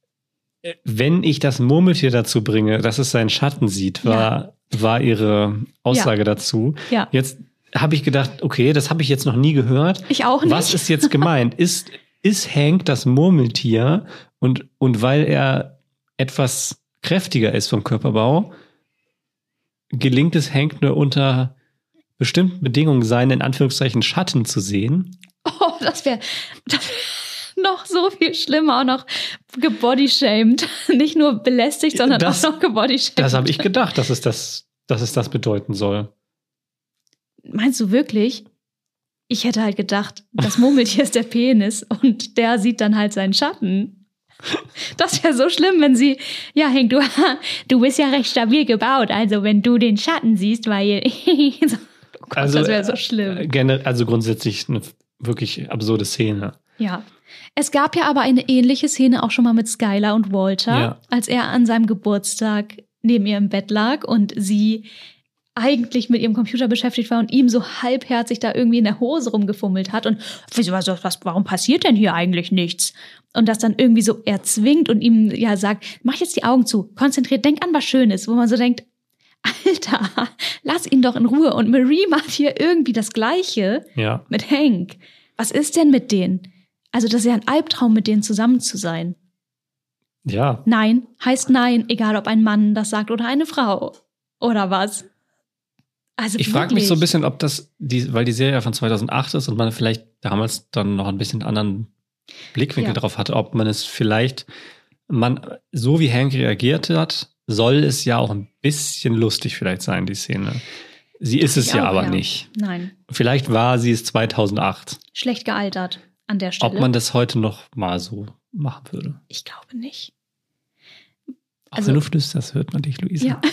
wenn ich das Murmeltier dazu bringe, dass es seinen Schatten sieht, war ihre Aussage dazu. Ja. Jetzt habe ich gedacht, okay, das habe ich jetzt noch nie gehört. Ich auch nicht. Was ist jetzt gemeint? Ist Hank das Murmeltier und weil er etwas kräftiger ist vom Körperbau, gelingt es Hank nur unter bestimmten Bedingungen seinen, in Anführungszeichen, Schatten zu sehen? Oh, das wäre noch so viel schlimmer, auch noch gebodyshamed. Nicht nur belästigt, sondern auch noch gebodyshamed. Das habe ich gedacht, dass es das bedeuten soll. Meinst du wirklich? Ich hätte halt gedacht, das Murmeltier ist der Penis und der sieht dann halt seinen Schatten. Das wäre so schlimm, wenn sie, ja, Hank, du bist ja recht stabil gebaut, also wenn du den Schatten siehst, weil oh Gott, also, das wäre so schlimm. Also grundsätzlich eine wirklich absurde Szene. Ja. Es gab ja aber eine ähnliche Szene auch schon mal mit Skylar und Walter, als er an seinem Geburtstag neben ihr im Bett lag und sie eigentlich mit ihrem Computer beschäftigt war und ihm so halbherzig da irgendwie in der Hose rumgefummelt hat und warum passiert denn hier eigentlich nichts? Und das dann irgendwie so erzwingt und ihm ja sagt, mach jetzt die Augen zu, konzentriert, denk an was Schönes, wo man so denkt, Alter, lass ihn doch in Ruhe. Und Marie macht hier irgendwie das Gleiche mit Hank. Was ist denn mit denen? Also das ist ja ein Albtraum, mit denen zusammen zu sein. Ja. Nein heißt nein, egal ob ein Mann das sagt oder eine Frau. Oder was? Also ich frage mich so ein bisschen, ob weil die Serie ja von 2008 ist und man vielleicht damals dann noch ein bisschen anderen Blickwinkel drauf hatte, ob man es vielleicht, so wie Hank reagiert hat, soll es ja auch ein bisschen lustig vielleicht sein, die Szene. Sie ist es ja aber nicht. Nein. Vielleicht war sie es 2008. Schlecht gealtert an der Stelle. Ob man das heute noch mal so machen würde? Ich glaube nicht. Auch wenn du flüsterst, hört man dich, Luisa. Ja.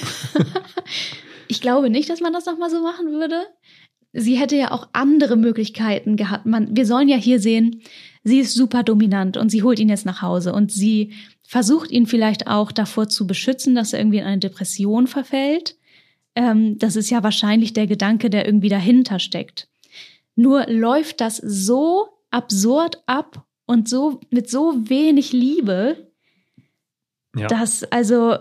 Ich glaube nicht, dass man das noch mal so machen würde. Sie hätte ja auch andere Möglichkeiten gehabt. Wir sollen ja hier sehen, sie ist super dominant und sie holt ihn jetzt nach Hause und sie versucht ihn vielleicht auch davor zu beschützen, dass er irgendwie in eine Depression verfällt. Das ist ja wahrscheinlich der Gedanke, der irgendwie dahinter steckt. Nur läuft das so absurd ab und so mit so wenig Liebe, dass, also,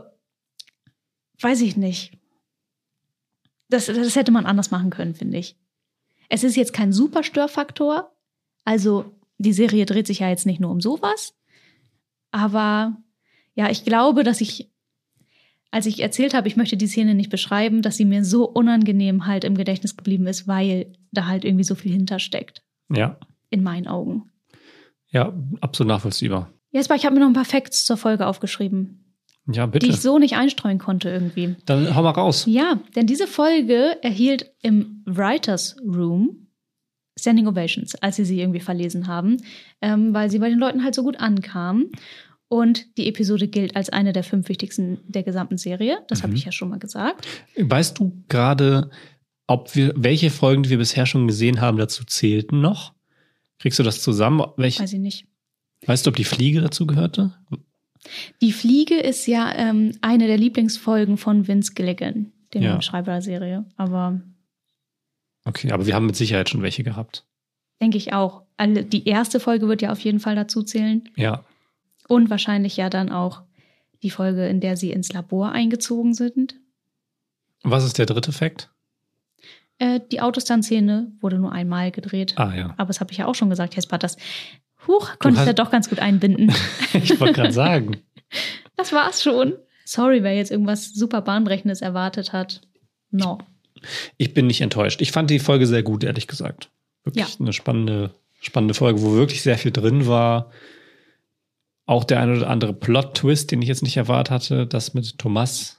weiß ich nicht. Das hätte man anders machen können, finde ich. Es ist jetzt kein super Störfaktor. Also die Serie dreht sich ja jetzt nicht nur um sowas. Aber ja, ich glaube, dass als ich erzählt habe, ich möchte die Szene nicht beschreiben, dass sie mir so unangenehm halt im Gedächtnis geblieben ist, weil da halt irgendwie so viel hintersteckt. Ja. In meinen Augen. Ja, absolut nachvollziehbar. Jesper, ich habe mir noch ein paar Facts zur Folge aufgeschrieben. Ja, bitte. Die ich so nicht einstreuen konnte irgendwie. Dann hau mal raus. Ja, denn diese Folge erhielt im Writers Room Standing Ovations, als sie irgendwie verlesen haben, weil sie bei den Leuten halt so gut ankam. Und die Episode gilt als eine der 5 wichtigsten der gesamten Serie. Das habe ich ja schon mal gesagt. Weißt du gerade, welche Folgen, die wir bisher schon gesehen haben, dazu zählten noch? Kriegst du das zusammen? Weiß ich nicht. Weißt du, ob die Fliege dazu gehörte? Die Fliege ist ja eine der Lieblingsfolgen von Vince Gilligan, dem Schreiber der Serie. Okay, aber wir haben mit Sicherheit schon welche gehabt. Denke ich auch. Die erste Folge wird ja auf jeden Fall dazu zählen. Ja. Und wahrscheinlich ja dann auch die Folge, in der sie ins Labor eingezogen sind. Was ist der dritte Fakt? Die Autostunt-Szene wurde nur einmal gedreht. Ah ja. Aber das habe ich ja auch schon gesagt, Jesper, konnte ich ja doch ganz gut einbinden. Ich wollte gerade sagen. Das war's schon. Sorry, wer jetzt irgendwas super Bahnbrechendes erwartet hat. No. Ich bin nicht enttäuscht. Ich fand die Folge sehr gut, ehrlich gesagt. Wirklich eine spannende Folge, wo wirklich sehr viel drin war. Auch der ein oder andere Plot-Twist, den ich jetzt nicht erwartet hatte, das mit Thomas.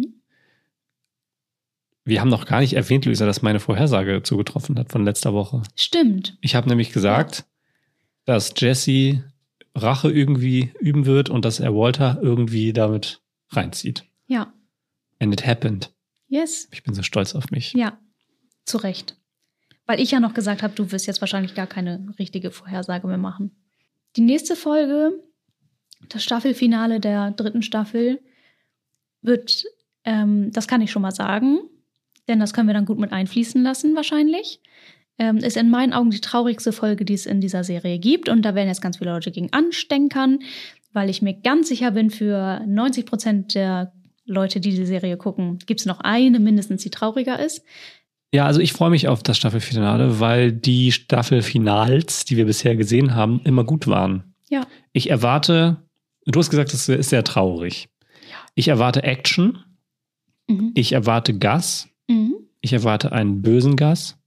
Wir haben noch gar nicht erwähnt, Luisa, dass meine Vorhersage zugetroffen hat von letzter Woche. Stimmt. Ich habe nämlich gesagt, dass Jesse Rache irgendwie üben wird und dass er Walter irgendwie damit reinzieht. Ja. And it happened. Yes. Ich bin so stolz auf mich. Ja, zu Recht. Weil ich ja noch gesagt habe, du wirst jetzt wahrscheinlich gar keine richtige Vorhersage mehr machen. Die nächste Folge, das Staffelfinale der 3. Staffel, wird, das kann ich schon mal sagen, denn das können wir dann gut mit einfließen lassen wahrscheinlich, ist in meinen Augen die traurigste Folge, die es in dieser Serie gibt. Und da werden jetzt ganz viele Leute gegen anstenkern, weil ich mir ganz sicher bin, für 90% der Leute, die Serie gucken, gibt es noch eine mindestens, die trauriger ist. Ja, also ich freue mich auf das Staffelfinale, weil die Staffelfinals, die wir bisher gesehen haben, immer gut waren. Ja. Ich erwarte, du hast gesagt, das ist sehr traurig. Ja. Ich erwarte Action. Ich erwarte Gas. Ich erwarte einen bösen Gas.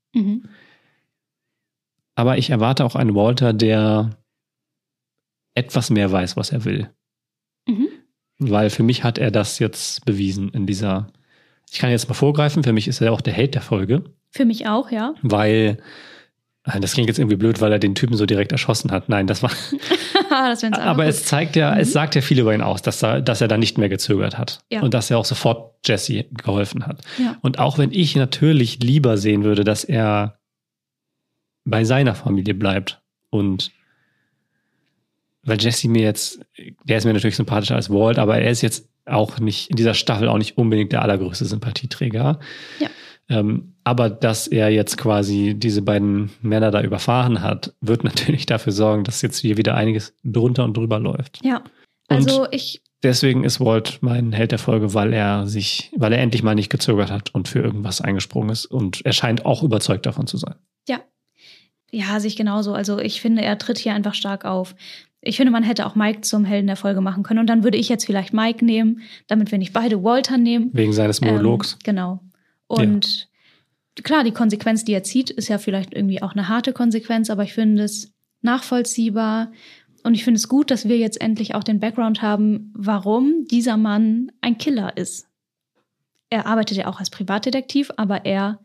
Aber ich erwarte auch einen Walter, der etwas mehr weiß, was er will. Weil für mich hat er das jetzt bewiesen in dieser. Ich kann jetzt mal vorgreifen, für mich ist er auch der Held der Folge. Für mich auch, ja. Weil, das klingt jetzt irgendwie blöd, weil er den Typen so direkt erschossen hat. Nein, das war. Aber es zeigt ja, es sagt ja viel über ihn aus, dass er da nicht mehr gezögert hat. Ja. Und dass er auch sofort Jesse geholfen hat. Ja. Und auch wenn ich natürlich lieber sehen würde, dass er bei seiner Familie bleibt. Und weil Jesse der ist mir natürlich sympathischer als Walt, aber er ist jetzt auch nicht, in dieser Staffel auch nicht unbedingt der allergrößte Sympathieträger. Ja. Aber dass er jetzt quasi diese beiden Männer da überfahren hat, wird natürlich dafür sorgen, dass jetzt hier wieder einiges drunter und drüber läuft. Ja, also deswegen ist Walt mein Held der Folge, weil er endlich mal nicht gezögert hat und für irgendwas eingesprungen ist. Und er scheint auch überzeugt davon zu sein. Ja. Ja, sehe ich genauso. Also ich finde, er tritt hier einfach stark auf. Ich finde, man hätte auch Mike zum Helden der Folge machen können. Und dann würde ich jetzt vielleicht Mike nehmen, damit wir nicht beide Walter nehmen. Wegen seines Monologs. Genau. Und klar, die Konsequenz, die er zieht, ist ja vielleicht irgendwie auch eine harte Konsequenz, aber ich finde es nachvollziehbar. Und ich finde es gut, dass wir jetzt endlich auch den Background haben, warum dieser Mann ein Killer ist. Er arbeitet ja auch als Privatdetektiv, aber er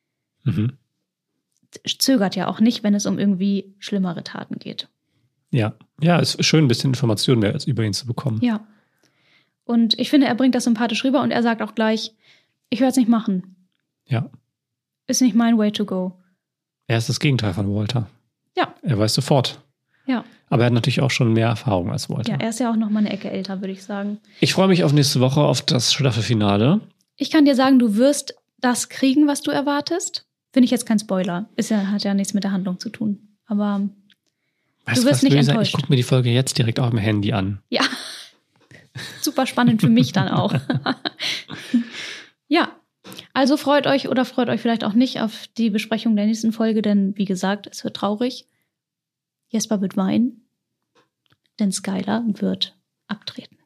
zögert ja auch nicht, wenn es um irgendwie schlimmere Taten geht. Ja, es ist schön, ein bisschen Informationen mehr über ihn zu bekommen. Ja. Und ich finde, er bringt das sympathisch rüber und er sagt auch gleich, ich werde es nicht machen. Ja. Ist nicht mein way to go. Er ist das Gegenteil von Walter. Ja. Er weiß sofort. Ja. Aber er hat natürlich auch schon mehr Erfahrung als Walter. Ja, er ist ja auch noch mal eine Ecke älter, würde ich sagen. Ich freue mich auf nächste Woche, auf das Staffelfinale. Ich kann dir sagen, du wirst das kriegen, was du erwartest. Finde ich jetzt kein Spoiler. Hat ja nichts mit der Handlung zu tun. Aber du wirst nicht enttäuscht. Ich gucke mir die Folge jetzt direkt auf dem Handy an. Ja. Super spannend für mich dann auch. Ja. Also freut euch oder freut euch vielleicht auch nicht auf die Besprechung der nächsten Folge, denn wie gesagt, es wird traurig. Jesper wird weinen, denn Skylar wird abtreten.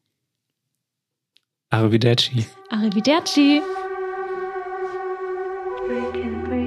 Arrivederci. Arrivederci.